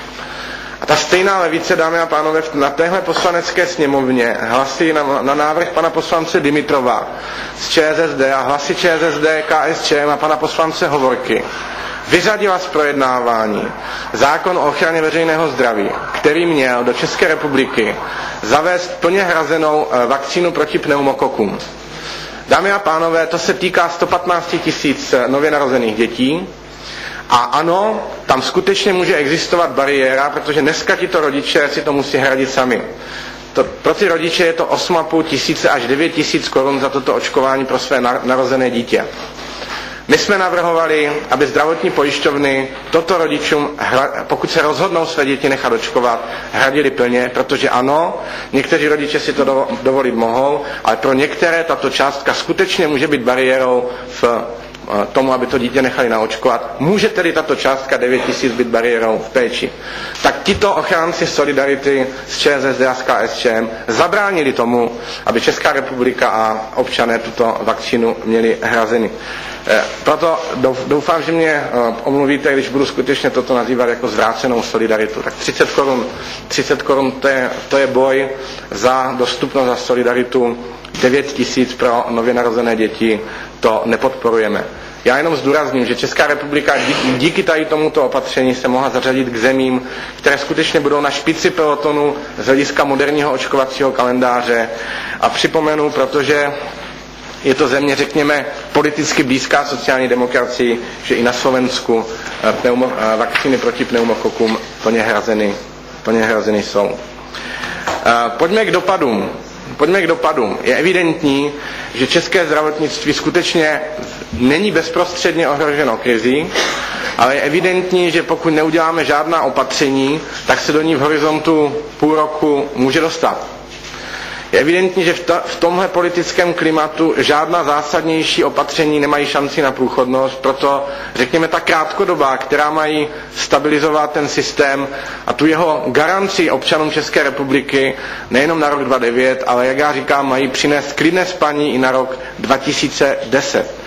A ta stejná levice, dámy a pánové, na téhle Poslanecké sněmovně hlasy na, na návrh pana poslance Dimitrova z ČSSD a hlasy ČSSD, KSČM a pana poslance Hovorky vyřadila z projednávání zákon o ochraně veřejného zdraví, který měl do České republiky zavést plně hrazenou vakcínu proti pneumokokům. Dámy a pánové, to se týká sto patnáct tisíc nově narozených dětí a ano, tam skutečně může existovat bariéra, protože dneska tito rodiče si to musí hradit sami. To, pro ty rodiče je to osm a půl tisíce až devět tisíc korun za toto očkování pro své narozené dítě. My jsme navrhovali, aby zdravotní pojišťovny toto rodičům, pokud se rozhodnou své děti nechat očkovat, hradili plně, protože ano, někteří rodiče si to dovolit mohou, ale pro některé tato částka skutečně může být bariérou v tomu, aby to dítě nechali naočkovat. Může tedy tato částka devět tisíc být bariérou v péči. Tak tito ochránci solidarity z ČSSD a z KSČM zabránili tomu, aby Česká republika a občané tuto vakcínu měli hrazeny. Proto doufám, že mě omluvíte, když budu skutečně toto nazývat jako zvrácenou solidaritu. Tak třicet korun, třicet korun to je, to je boj za dostupnost, za solidaritu. devět tisíc pro nově narozené děti to nepodporujeme. Já jenom zdůrazním, že Česká republika díky, díky tady tomuto opatření se mohla zařadit k zemím, které skutečně budou na špici pelotonu z hlediska moderního očkovacího kalendáře. A připomenu, protože je to země, řekněme, politicky blízká sociální demokracii, že i na Slovensku pneumo, vakcíny proti pneumokokům plně hrazeny, plně hrazeny jsou. Pojďme k dopadům. Pojďme k dopadům. Je evidentní, že české zdravotnictví skutečně není bezprostředně ohroženo krizí, ale je evidentní, že pokud neuděláme žádná opatření, tak se do ní v horizontu půl roku může dostat. Je evidentní, že v, ta, v tomhle politickém klimatu žádná zásadnější opatření nemají šanci na průchodnost, proto řekněme ta krátkodobá, která mají stabilizovat ten systém a tu jeho garanci občanům České republiky nejenom na rok dva tisíce devět, ale jak já říkám, mají přinést klidné spaní i na rok dva tisíce deset.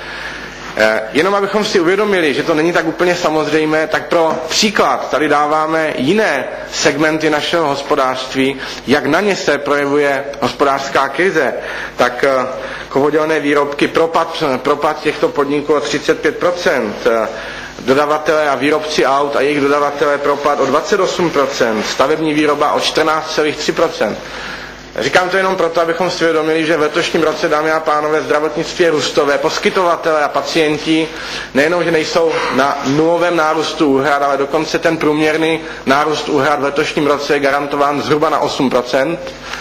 Jenom abychom si uvědomili, že to není tak úplně samozřejmé, tak pro příklad tady dáváme jiné segmenty našeho hospodářství, jak na ně se projevuje hospodářská krize. Tak kovodělné výrobky, propad, propad těchto podniků o třicet pět procent, dodavatelé a výrobci aut a jejich dodavatelé propad o dvacet osm procent, stavební výroba o čtrnáct celá tři procenta. Říkám to jenom proto, abychom si uvědomili, že v letošním roce, dámy a pánové, zdravotnictví je růstové. Poskytovatelé a pacienti nejenom, že nejsou na nulovém nárůstu úhrad, ale dokonce ten průměrný nárůst úhrad v letošním roce je garantován zhruba na osm procent.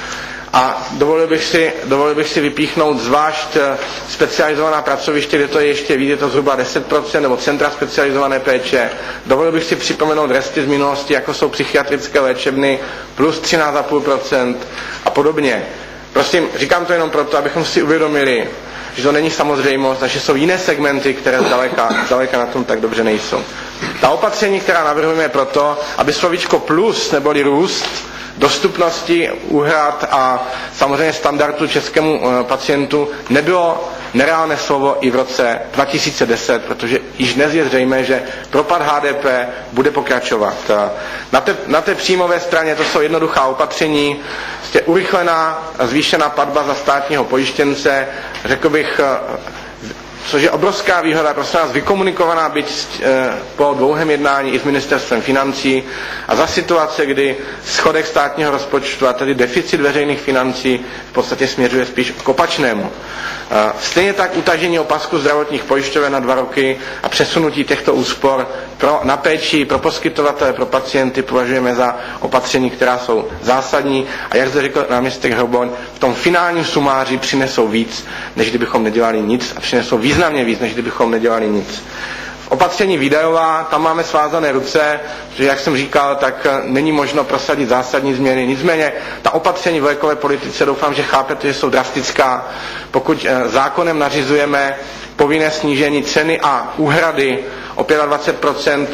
A dovolil bych si, dovolil bych si vypíchnout zvlášť specializovaná pracoviště, kde to je ještě víc, je to zhruba deset procent, nebo centra specializované péče. Dovolil bych si připomenout resty z minulosti, jako jsou psychiatrické léčebny, plus třináct celá pět procenta a podobně. Prosím, říkám to jenom proto, abychom si uvědomili, že to není samozřejmost a že jsou jiné segmenty, které zdaleka, zdaleka na tom tak dobře nejsou. Ta opatření, která navrhujeme, je proto, aby slovíčko plus neboli růst dostupnosti úhrad a samozřejmě standardu českému pacientu nebylo nereálné slovo i v roce dva tisíce deset, protože již dnes je zřejmé, že propad H D P bude pokračovat. Na té, na té příjmové straně to jsou jednoduchá opatření, prostě urychlená a zvýšená platba za státního pojištěnce, řekl bych, což je obrovská výhoda, prosím nás, vykomunikovaná byť po dlouhém jednání i s ministerstvem financí a za situace, kdy schodek státního rozpočtu a tedy deficit veřejných financí v podstatě směřuje spíš k opačnému. Stejně tak utažení opasku zdravotních pojišťoven na dva roky a přesunutí těchto úspor pro, na péči, pro poskytovatele, pro pacienty považujeme za opatření, která jsou zásadní a jak zde řekl náměstek Hroboň, v tom finálním sumáři přinesou víc, než kdybychom nedělali nic a přinesou významně víc, než kdybychom nedělali nic. Opatření výdajová, tam máme svázané ruce, že jak jsem říkal, tak není možno prosadit zásadní změny. Nicméně ta opatření v lékové politice, doufám, že chápete, že jsou drastická. Pokud zákonem nařizujeme povinné snížení ceny a úhrady o dvacet pět procent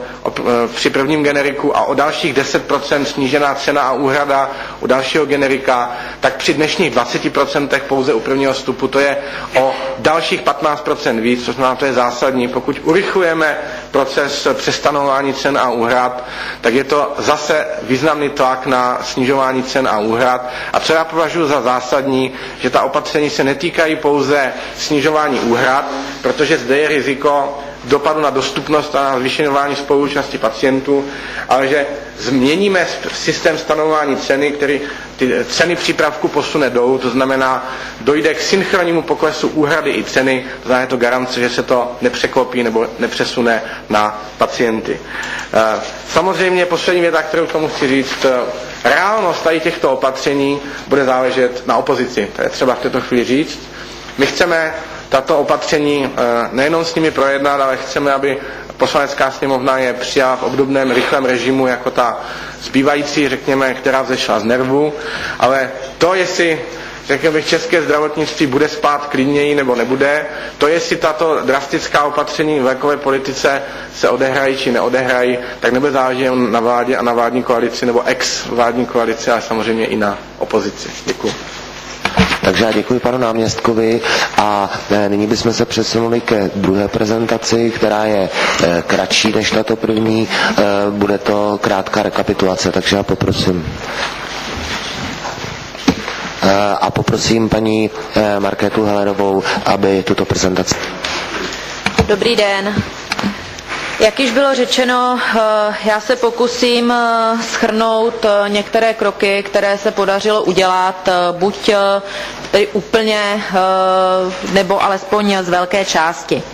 při prvním generiku a o dalších deset procent snížená cena a úhrada u dalšího generika, tak při dnešních dvaceti procentech pouze u prvního vstupu to je o dalších patnáct procent víc, což znamená, to je zásadní. Pokud urychlujeme proces přestanování cen a úhrad, tak je to zase významný tlak na snižování cen a úhrad. A co já považuji za zásadní, že ta opatření se netýkají pouze snižování úhrad, protože zde je riziko dopadu na dostupnost a na zvyšování spoluúčasti pacientů, ale že změníme systém stanovování ceny, který ty ceny přípravku posune dolů, to znamená, dojde k synchronnímu poklesu úhrady i ceny, to znamená, je to garance, že se to nepřeklopí nebo nepřesune na pacienty. Samozřejmě poslední věta, kterou tomu chci říct, reálnost tady těchto opatření bude záležet na opozici, to je třeba v této chvíli říct. My chceme tato opatření nejenom s nimi projednat, ale chceme, aby Poslanecká sněmovna je přijala v obdobném rychlém režimu jako ta zbývající, řekněme, která vzešla z nervu, ale to, jestli řekl bych, české zdravotnictví bude spát klidněji nebo nebude, to, jestli tato drastická opatření v lékové politice se odehrají či neodehrají, tak nebude záležet na vládě a na vládní koalici nebo ex-vládní koalici, ale samozřejmě i na opozici. Děkuji. Takže já děkuji panu náměstkovi a nyní bychom se přesunuli ke druhé prezentaci, která je kratší než tato první. Bude to krátká rekapitulace, takže já poprosím. A poprosím paní Markétu Hellerovou, aby tuto prezentaci. Dobrý den. Jak již bylo řečeno, já se pokusím shrnout některé kroky, které se podařilo udělat, buď tedy úplně, nebo alespoň z velké části.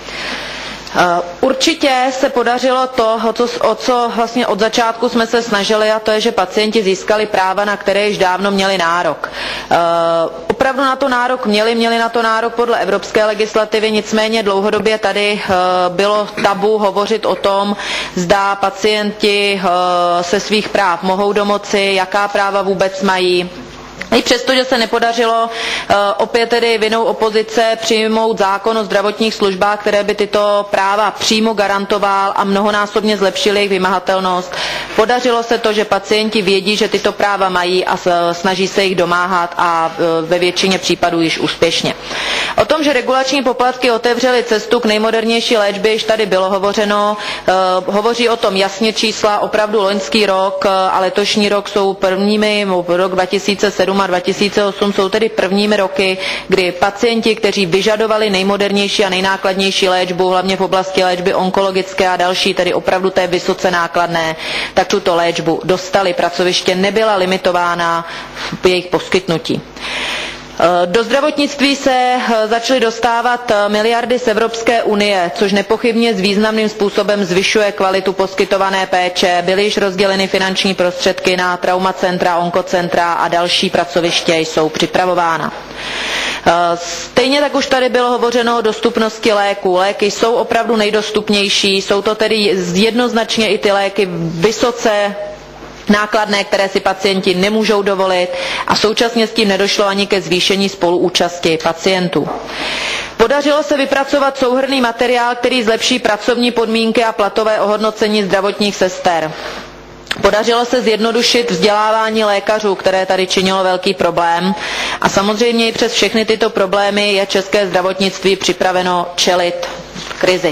Určitě se podařilo to, o co, o co vlastně od začátku jsme se snažili, a to je, že pacienti získali práva, na které již dávno měli nárok. Opravdu na to nárok měli, měli na to nárok podle evropské legislativy, nicméně dlouhodobě tady bylo tabu hovořit o tom, zda pacienti se svých práv mohou domoci, jaká práva vůbec mají. I přesto, že se nepodařilo opět tedy vinou opozice přijmout zákon o zdravotních službách, které by tyto práva přímo garantoval a mnohonásobně zlepšil jejich vymahatelnost, podařilo se to, že pacienti vědí, že tyto práva mají a snaží se jich domáhat a ve většině případů již úspěšně. O tom, že regulační poplatky otevřely cestu k nejmodernější léčbě, již tady bylo hovořeno. Hovoří o tom jasně čísla, opravdu loňský rok a letošní rok jsou prvními, rok dva tisíce sedm a dva tisíce osm jsou tedy prvními roky, kdy pacienti, kteří vyžadovali nejmodernější a nejnákladnější léčbu, hlavně v oblasti léčby onkologické a další, tedy opravdu té vysoce nákladné, tak tuto léčbu dostali. Pracoviště nebyla limitována v jejich poskytnutí. Do zdravotnictví se začaly dostávat miliardy z Evropské unie, což nepochybně s významným způsobem zvyšuje kvalitu poskytované péče. Byly již rozděleny finanční prostředky na traumacentra, onkocentra a další pracoviště jsou připravována. Stejně tak už tady bylo hovořeno o dostupnosti léků. Léky jsou opravdu nejdostupnější, jsou to tedy jednoznačně i ty léky vysoce nákladné, které si pacienti nemůžou dovolit a současně s tím nedošlo ani ke zvýšení spoluúčasti pacientů. Podařilo se vypracovat souhrnný materiál, který zlepší pracovní podmínky a platové ohodnocení zdravotních sester. Podařilo se zjednodušit vzdělávání lékařů, které tady činilo velký problém. A samozřejmě i přes všechny tyto problémy je české zdravotnictví připraveno čelit krizi.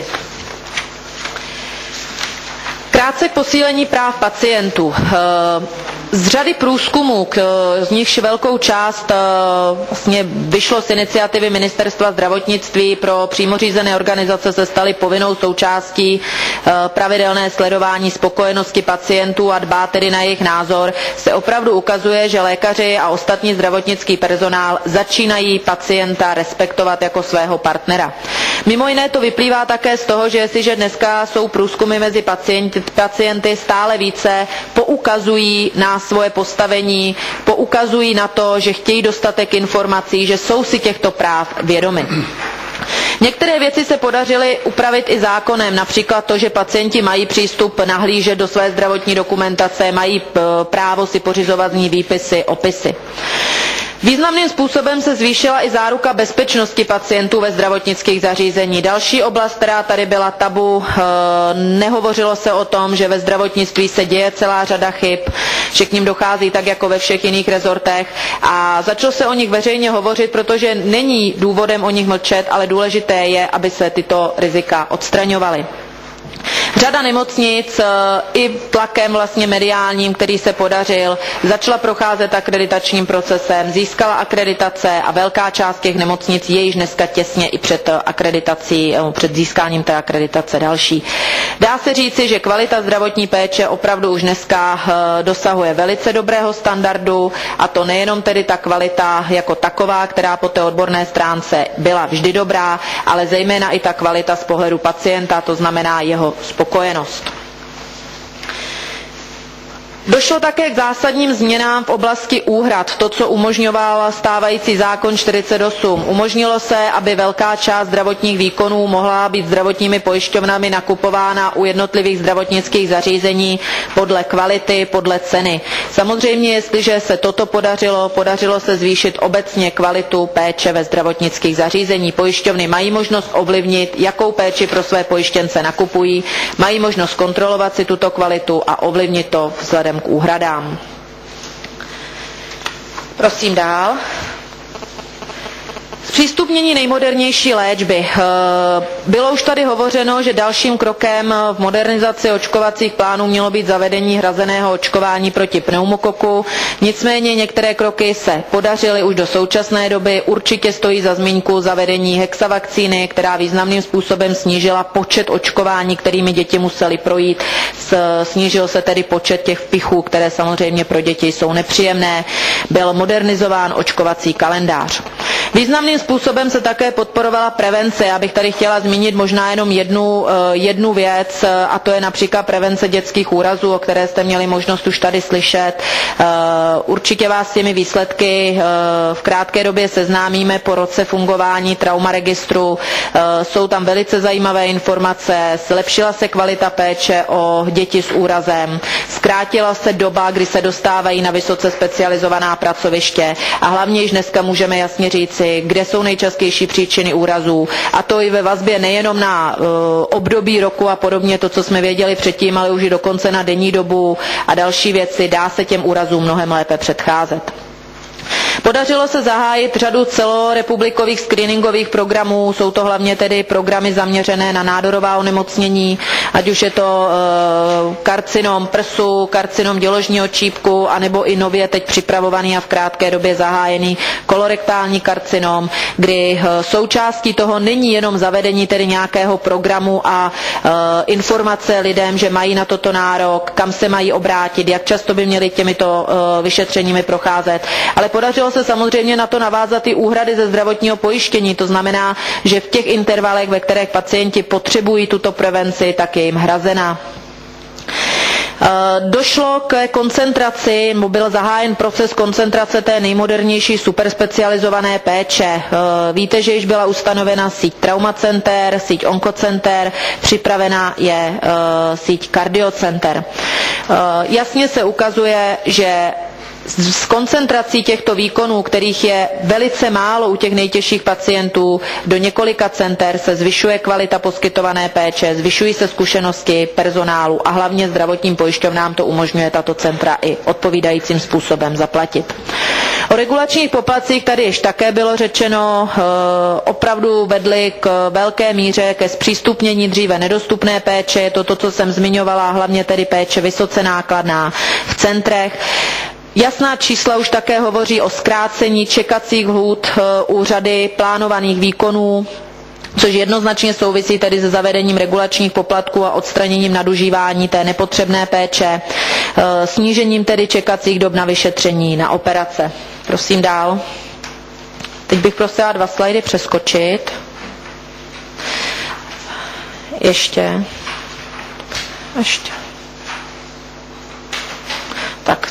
Krátce k posílení práv pacientů. Z řady průzkumů, z nichž velkou část vlastně vyšlo z iniciativy Ministerstva zdravotnictví, pro přímo řízené organizace se staly povinnou součástí pravidelné sledování spokojenosti pacientů a dbá tedy na jejich názor, se opravdu ukazuje, že lékaři a ostatní zdravotnický personál začínají pacienta respektovat jako svého partnera. Mimo jiné to vyplývá také z toho, že jestliže dneska jsou průzkumy mezi pacienty, pacienty stále více poukazují na svoje postavení, poukazují na to, že chtějí dostatek informací, že jsou si těchto práv vědomi. Některé věci se podařily upravit i zákonem, například to, že pacienti mají přístup nahlížet do své zdravotní dokumentace, mají právo si pořizovat z ní výpisy, opisy. Významným způsobem se zvýšila i záruka bezpečnosti pacientů ve zdravotnických zařízení. Další oblast, která tady byla tabu, nehovořilo se o tom, že ve zdravotnictví se děje celá řada chyb, že k nim dochází tak jako ve všech jiných rezortech a začalo se o nich veřejně hovořit, protože není důvodem o nich mlčet, ale důležité je, aby se tyto rizika odstraňovaly. Řada nemocnic i tlakem vlastně mediálním, který se podařil, začala procházet akreditačním procesem, získala akreditace a velká část těch nemocnic je již dneska těsně i před akreditací, před získáním té akreditace další. Dá se říci, že kvalita zdravotní péče opravdu už dneska dosahuje velice dobrého standardu a to nejenom tedy ta kvalita jako taková, která po té odborné stránce byla vždy dobrá, ale zejména i ta kvalita z pohledu pacienta, to znamená jeho spokojenost. Došlo také k zásadním změnám v oblasti úhrad, to, co umožňoval stávající zákon čtyřicet osm. Umožnilo se, aby velká část zdravotních výkonů mohla být zdravotními pojišťovnami nakupována u jednotlivých zdravotnických zařízení podle kvality, podle ceny. Samozřejmě, jestliže se toto podařilo, podařilo se zvýšit obecně kvalitu péče ve zdravotnických zařízení. Pojišťovny mají možnost ovlivnit, jakou péči pro své pojištěnce nakupují, mají možnost kontrolovat si tuto kvalitu a ovlivnit to vzhledem k úhradám. Prosím dál. Zpřístupnění nejmodernější léčby. Bylo už tady hovořeno, že dalším krokem v modernizaci očkovacích plánů mělo být zavedení hrazeného očkování proti pneumokoku. Nicméně některé kroky se podařily už do současné doby. Určitě stojí za zmínku zavedení hexavakcíny, která významným způsobem snížila počet očkování, kterými děti musely projít. Snížil se tedy počet těch vpichů, které samozřejmě pro děti jsou nepříjemné. Byl modernizován očkovací kalendář. Významným způsobem se také podporovala prevence. Já bych tady chtěla zmínit možná jenom jednu, jednu věc, a to je například prevence dětských úrazů, o které jste měli možnost už tady slyšet. Určitě vás s těmi výsledky v krátké době seznámíme po roce fungování traumaregistru. Jsou tam velice zajímavé informace, zlepšila se kvalita péče o děti s úrazem, zkrátila se doba, kdy se dostávají na vysoce specializovaná pracoviště a hlavně již dneska můžeme jasně říci, kde jsou nejčastější příčiny úrazů, a to i ve vazbě nejenom na uh, období roku a podobně, to, co jsme věděli předtím, ale už i dokonce na denní dobu a další věci. Dá se těm úrazům mnohem lépe předcházet. Podařilo se zahájit řadu celorepublikových screeningových programů, jsou to hlavně tedy programy zaměřené na nádorová onemocnění, ať už je to e, karcinom prsu, karcinom děložního čípku, anebo i nově teď připravovaný a v krátké době zahájený kolorektální karcinom, kdy e, součástí toho není jenom zavedení tedy nějakého programu a e, informace lidem, že mají na toto nárok, kam se mají obrátit, jak často by měli těmito e, vyšetřeními procházet, ale podařilo se samozřejmě na to navázat i úhrady ze zdravotního pojištění. To znamená, že v těch intervalech, ve kterých pacienti potřebují tuto prevenci, tak je jim hrazena. Došlo k koncentraci, byl zahájen proces koncentrace té nejmodernější superspecializované péče. Víte, že již byla ustanovena síť traumacenter, síť onkocenter, připravena je síť kardiocenter. Jasně se ukazuje, že s koncentrací těchto výkonů, kterých je velice málo u těch nejtěžších pacientů, do několika center se zvyšuje kvalita poskytované péče, zvyšují se zkušenosti personálu a hlavně zdravotním pojišťovnám to umožňuje tato centra i odpovídajícím způsobem zaplatit. O regulačních poplatcích tady již také bylo řečeno, opravdu vedly k velké míře ke zpřístupnění dříve nedostupné péče, je to to, co jsem zmiňovala, hlavně tedy péče vysoce nákladná v centrech. Jasná čísla už také hovoří o zkrácení čekacích lhůt u řady plánovaných výkonů, což jednoznačně souvisí tedy se zavedením regulačních poplatků a odstraněním nadužívání té nepotřebné péče, snížením tedy čekacích dob na vyšetření, na operace. Prosím dál. Teď bych prosila dva slajdy přeskočit. ještě, ještě, tak,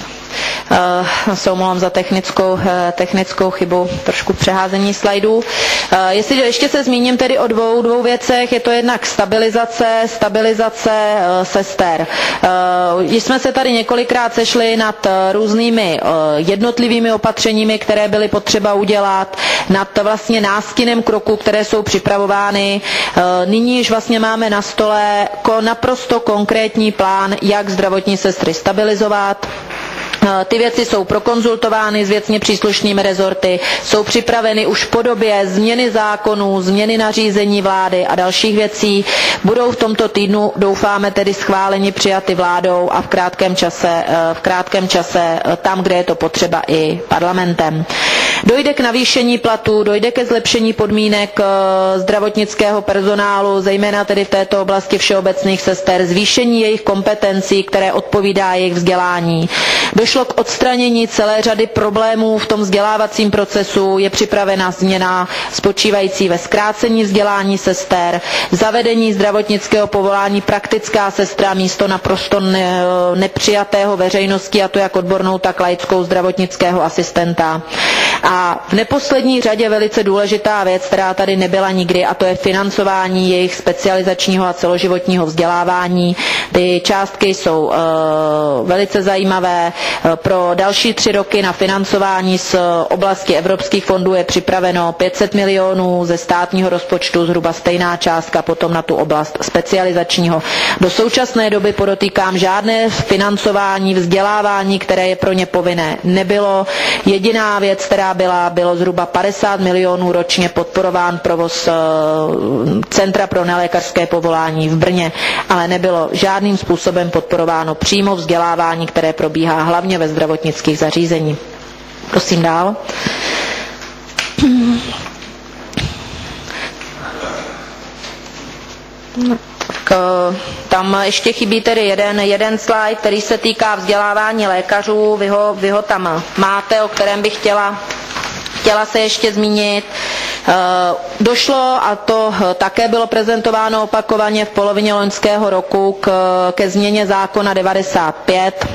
Uh, se omlouvám za technickou, uh, technickou chybu, trošku přeházení slajdů. Uh, jestli ještě se zmíním tedy o dvou, dvou věcech, je to jednak stabilizace, stabilizace uh, sester. Uh, již jsme se tady několikrát sešli nad uh, různými uh, jednotlivými opatřeními, které byly potřeba udělat, nad vlastně nástinem kroků, které jsou připravovány. Uh, nyní již vlastně máme na stole ko, naprosto konkrétní plán, jak zdravotní sestry stabilizovat. Ty věci jsou prokonzultovány s věcně příslušnými rezorty, jsou připraveny už v podobě změny zákonů, změny nařízení vlády a dalších věcí. Budou v tomto týdnu, doufáme, tedy schváleni, přijaty vládou a v krátkém čase, v krátkém čase tam, kde je to potřeba, i parlamentem. Dojde k navýšení platů, dojde ke zlepšení podmínek zdravotnického personálu, zejména tedy v této oblasti všeobecných sester, zvýšení jejich kompetencí, které odpovídá jejich vzdělání. Došlo k odstranění celé řady problémů v tom vzdělávacím procesu, je připravena změna spočívající ve zkrácení vzdělání sester, zavedení zdravotnického povolání praktická sestra místo naprosto nepřijatého veřejností, a to jak odbornou, tak laickou, zdravotnického asistenta. A v neposlední řadě velice důležitá věc, která tady nebyla nikdy, a to je financování jejich specializačního a celoživotního vzdělávání. Ty částky jsou uh, velice zajímavé. Pro další tři roky na financování z oblasti evropských fondů je připraveno pět set milionů, ze státního rozpočtu zhruba stejná částka potom na tu oblast specializačního. Do současné doby, podotýkám, žádné financování vzdělávání, které je pro ně povinné, nebylo. Jediná věc, která byla, bylo zhruba padesát milionů ročně podporován provoz Centra pro nelékařské povolání v Brně, ale nebylo žádným způsobem podporováno přímo vzdělávání, které probíhá hlavně ve zdravotnických zařízení. Prosím dál. No, tak, tam ještě chybí tedy jeden, jeden slide, který se týká vzdělávání lékařů. Vy ho, vy ho tam máte, o kterém bych chtěla, chtěla se ještě zmínit. Došlo, a to také bylo prezentováno opakovaně v polovině loňského roku, k, ke změně zákona devadesát pět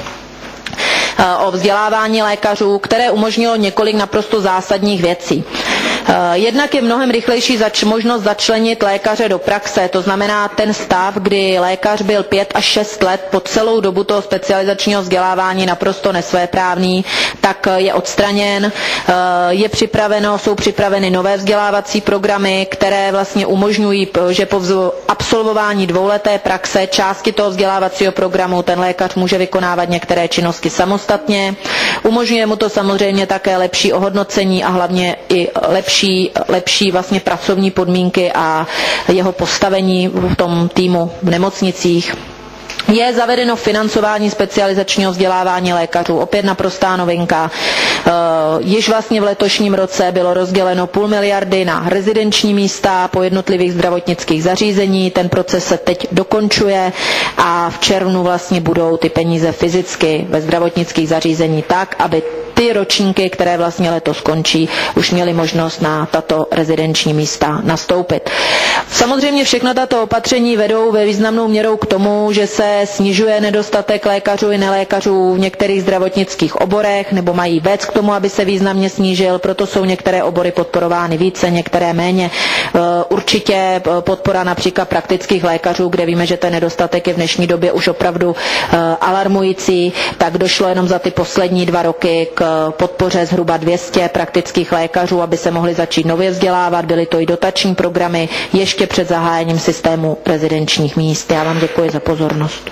o vzdělávání lékařů, které umožnilo několik naprosto zásadních věcí. Jednak je mnohem rychlejší zač- možnost začlenit lékaře do praxe, to znamená ten stav, kdy lékař byl pět až šest let po celou dobu toho specializačního vzdělávání naprosto nesvéprávný, tak je odstraněn. Je připraveno, jsou připraveny nové vzdělávací programy, které vlastně umožňují, že po absolvování dvouleté praxe části toho vzdělávacího programu ten lékař může vykonávat některé činnosti samostatně. Umožňuje mu to samozřejmě také lepší ohodnocení a hlavně i lepší, lepší vlastně pracovní podmínky a jeho postavení v tom týmu v nemocnicích. Je zavedeno financování specializačního vzdělávání lékařů, opět naprostá novinka. E, již vlastně v letošním roce bylo rozděleno půl miliardy na rezidenční místa po jednotlivých zdravotnických zařízení. Ten proces se teď dokončuje a v červnu vlastně budou ty peníze fyzicky ve zdravotnických zařízení tak, aby ty ročníky, které vlastně letos končí, už měly možnost na tato rezidenční místa nastoupit. Samozřejmě všechno tato opatření vedou ve významnou měrou k tomu, že se snižuje nedostatek lékařů i nelékařů v některých zdravotnických oborech, nebo mají vést k tomu, aby se významně snížil, proto jsou některé obory podporovány více, některé méně. Určitě podpora například praktických lékařů, kde víme, že ten nedostatek je v dnešní době už opravdu alarmující, tak došlo jenom za ty poslední dva roky k podpoře zhruba dvě stě praktických lékařů, aby se mohli začít nově vzdělávat. Byly to i dotační programy ještě před zahájením systému rezidenčních míst. Já vám děkuji za pozornost.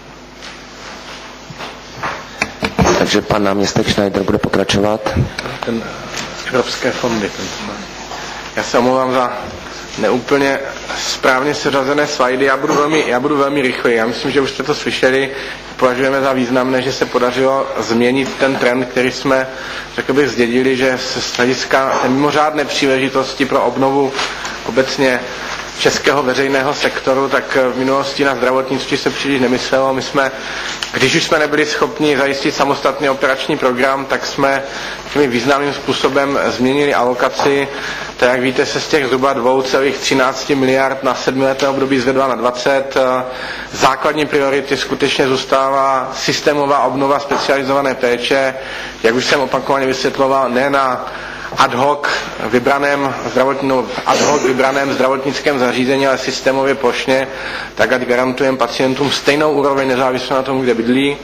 Takže pan náměstek Schneider bude pokračovat. Ten evropské fondy. Ten, já se omlouvám za neúplně správně seřazené slajdy. Já budu velmi, já budu velmi rychlý. Já myslím, že už jste to slyšeli. Považujeme za významné, že se podařilo změnit ten trend, který jsme, řekl bych, zdědili, že z hlediska té mimořádné příležitosti pro obnovu obecně českého veřejného sektoru, tak v minulosti na zdravotnictví se příliš nemyslelo. My jsme, když už jsme nebyli schopni zajistit samostatný operační program, tak jsme těmi významným způsobem změnili alokaci. Tak jak víte, se z těch zhruba dvě celá třináct miliard na sedmileté období zvedla na dvacet. Základní priority skutečně zůstává systémová obnova specializované péče, jak už jsem opakovaně vysvětloval, ne na ad hoc vybraném, no, ad hoc vybraném zdravotnickém zařízení, ale systémově plošně, tak ať garantujeme pacientům stejnou úroveň nezávisle na tom, kde bydlí.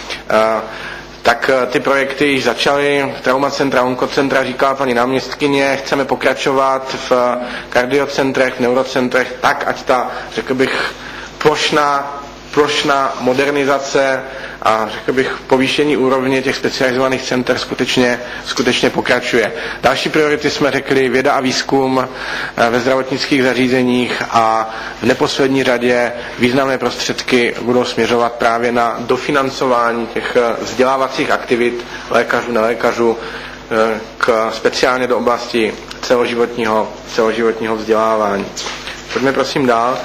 Tak ty projekty již začaly, traumacentra, onkocentra, říkala paní náměstkyně, chceme pokračovat v kardiocentrech, v neurocentrech, tak ať ta, řekl bych, plošná, plošná modernizace a řekl bych povýšení úrovně těch specializovaných center skutečně, skutečně pokračuje. Další priority jsme řekli věda a výzkum ve zdravotnických zařízeních a v neposlední řadě významné prostředky budou směřovat právě na dofinancování těch vzdělávacích aktivit lékařů, nelékařů k speciálně do oblasti celoživotního, celoživotního vzdělávání. Pojďme prosím dál.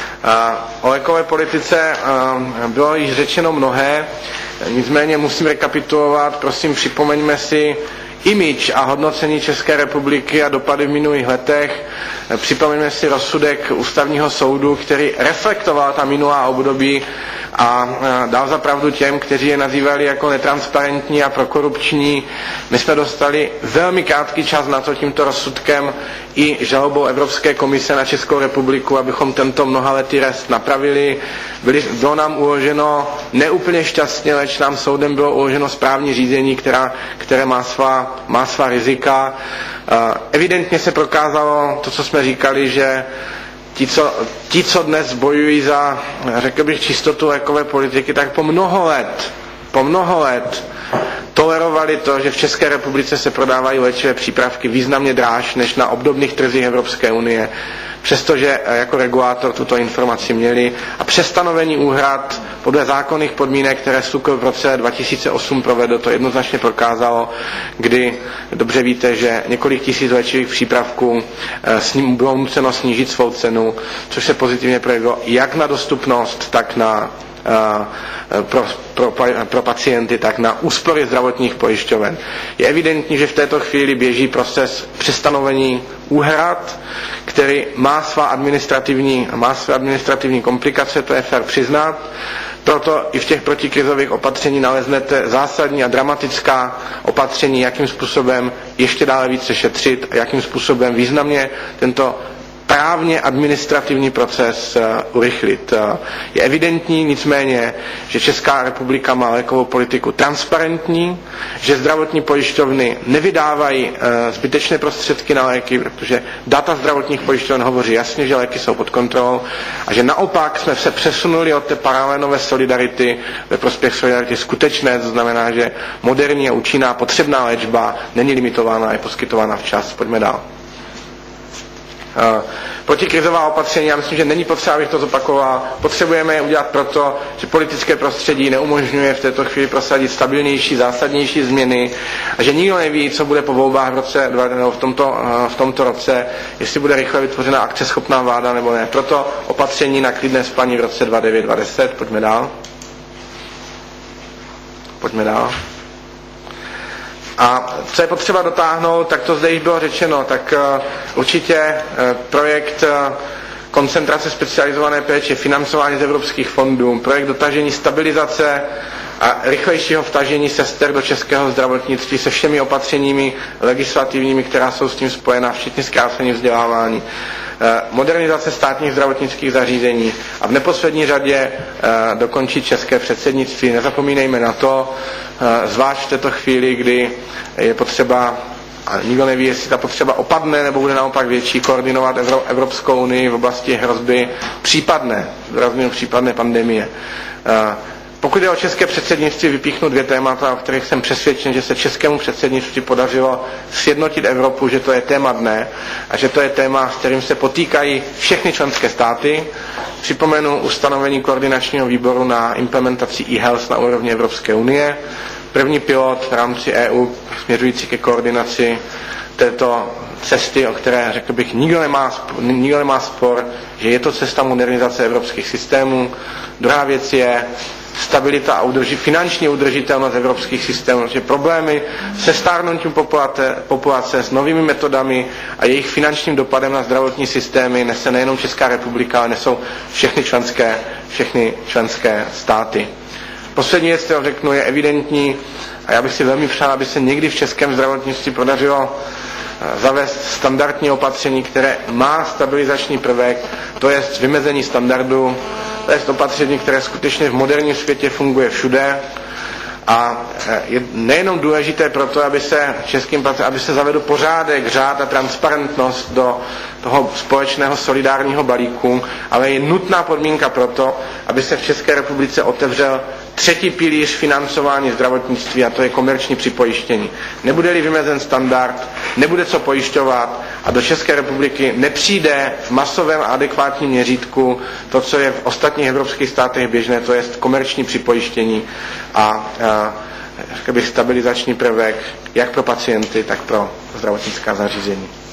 O lékové politice bylo již řečeno mnohé, nicméně musím rekapitulovat, prosím připomeňme si image a hodnocení České republiky a dopady v minulých letech. Připomeňme si rozsudek ústavního soudu, který reflektoval ta minulá období a dal za pravdu těm, kteří je nazývali jako netransparentní a prokorupční. My jsme dostali velmi krátký čas na to tímto rozsudkem i žalobou Evropské komise na Českou republiku, abychom tento mnohaletý rest napravili. Byli, bylo nám uloženo neúplně šťastně, leč nám soudem bylo uloženo správní řízení, která, které má svá, má svá rizika. Evidentně se prokázalo to, co jsme říkali, že Ti co, ti, co dnes bojují za, řekl bych, čistotu lékové politiky, tak po mnoho let, po mnoho let tolerovali to, že v České republice se prodávají léčivé přípravky významně dráž než na obdobných trzích Evropské unie, přestože jako regulátor tuto informaci měli a přestanovení úhrad podle zákonných podmínek, které SÚKL v roce dva tisíce osm provedl, to jednoznačně prokázalo, kdy dobře víte, že několik tisíc léčivých přípravků s ním bylo nuceno snížit svou cenu, což se pozitivně projevilo jak na dostupnost, tak na Pro, pro, pro pacienty, tak na úspory zdravotních pojišťoven. Je evidentní, že v této chvíli běží proces přestanovení úhrad, který má svá administrativní, má své administrativní komplikace, to je fér přiznat. Proto i v těch protikrizových opatření naleznete zásadní a dramatická opatření, jakým způsobem ještě dále více šetřit a jakým způsobem významně tento právně administrativní proces urychlit. Je evidentní nicméně, že Česká republika má lékovou politiku transparentní, že zdravotní pojišťovny nevydávají zbytečné prostředky na léky, protože data zdravotních pojišťoven hovoří jasně, že léky jsou pod kontrolou a že naopak jsme se přesunuli od té paralelové solidarity ve prospěch solidarity skutečné, to znamená, že moderní a účinná potřebná léčba není limitována a je poskytována včas. Pojďme dál. Protikrizová opatření, já myslím, že není potřeba, abych to zopakoval. Potřebujeme je udělat proto, že politické prostředí neumožňuje v této chvíli prosadit stabilnější, zásadnější změny a že nikdo neví, co bude po volbách v, roce, v, tomto, v tomto roce, jestli bude rychle vytvořena akceschopná vláda nebo ne. Proto opatření na klidné spaní v roce dva tisíce devět dva tisíce deset. Pojďme dál. Pojďme dál. A co je potřeba dotáhnout, tak to zde již bylo řečeno, tak uh, určitě uh, projekt uh, koncentrace specializované péče, financování z evropských fondů, projekt dotažení stabilizace a rychlejšího vtažení sester do českého zdravotnictví se všemi opatřeními legislativními, která jsou s tím spojená, včetně zkrácení vzdělávání, modernizace státních zdravotnických zařízení a v neposlední řadě dokončit české předsednictví. Nezapomínejme na to, zvlášť v této chvíli, kdy je potřeba, a nikdo neví, jestli ta potřeba opadne nebo bude naopak větší, koordinovat Evropskou unii v oblasti hrozby případné, zdravotního případné pandemie. Pokud je o české předsednictví, vypíchnu dvě témata, o kterých jsem přesvědčen, že se českému předsednictví podařilo sjednotit Evropu, že to je téma dne a že to je téma, s kterým se potýkají všechny členské státy. Připomenu ustanovení koordinačního výboru na implementaci e-health na úrovni Evropské unie. První pilot v rámci E U směřující ke koordinaci této cesty, o které, řekl bych, nikdo nemá, nikdo nemá spor, že je to cesta modernizace evropských systémů. Druhá věc je stabilita a udrži, finanční udržitelnost evropských systémů, že problémy se stárnutím populace, populace s novými metodami a jejich finančním dopadem na zdravotní systémy nese nejenom Česká republika, ale nesou všechny členské, všechny členské státy. Poslední věc, kterou řeknu, je evidentní a já bych si velmi přál, aby se někdy v českém zdravotnictví podařilo zavést standardní opatření, které má stabilizační prvek, to je vymezení standardu, to je opatření, které skutečně v moderním světě funguje všude a je nejenom důležité proto, aby se českým aby se zavedl pořádek, řád a transparentnost do toho společného solidárního balíku, ale je nutná podmínka proto, aby se v České republice otevřel třetí pilíř financování zdravotnictví a to je komerční připojištění. Nebude-li vymezen standard, nebude co pojišťovat a do České republiky nepřijde v masovém a adekvátním měřítku to, co je v ostatních evropských státech běžné, to je komerční připojištění a, a řekl bych, stabilizační prvek jak pro pacienty, tak pro zdravotnická zařízení.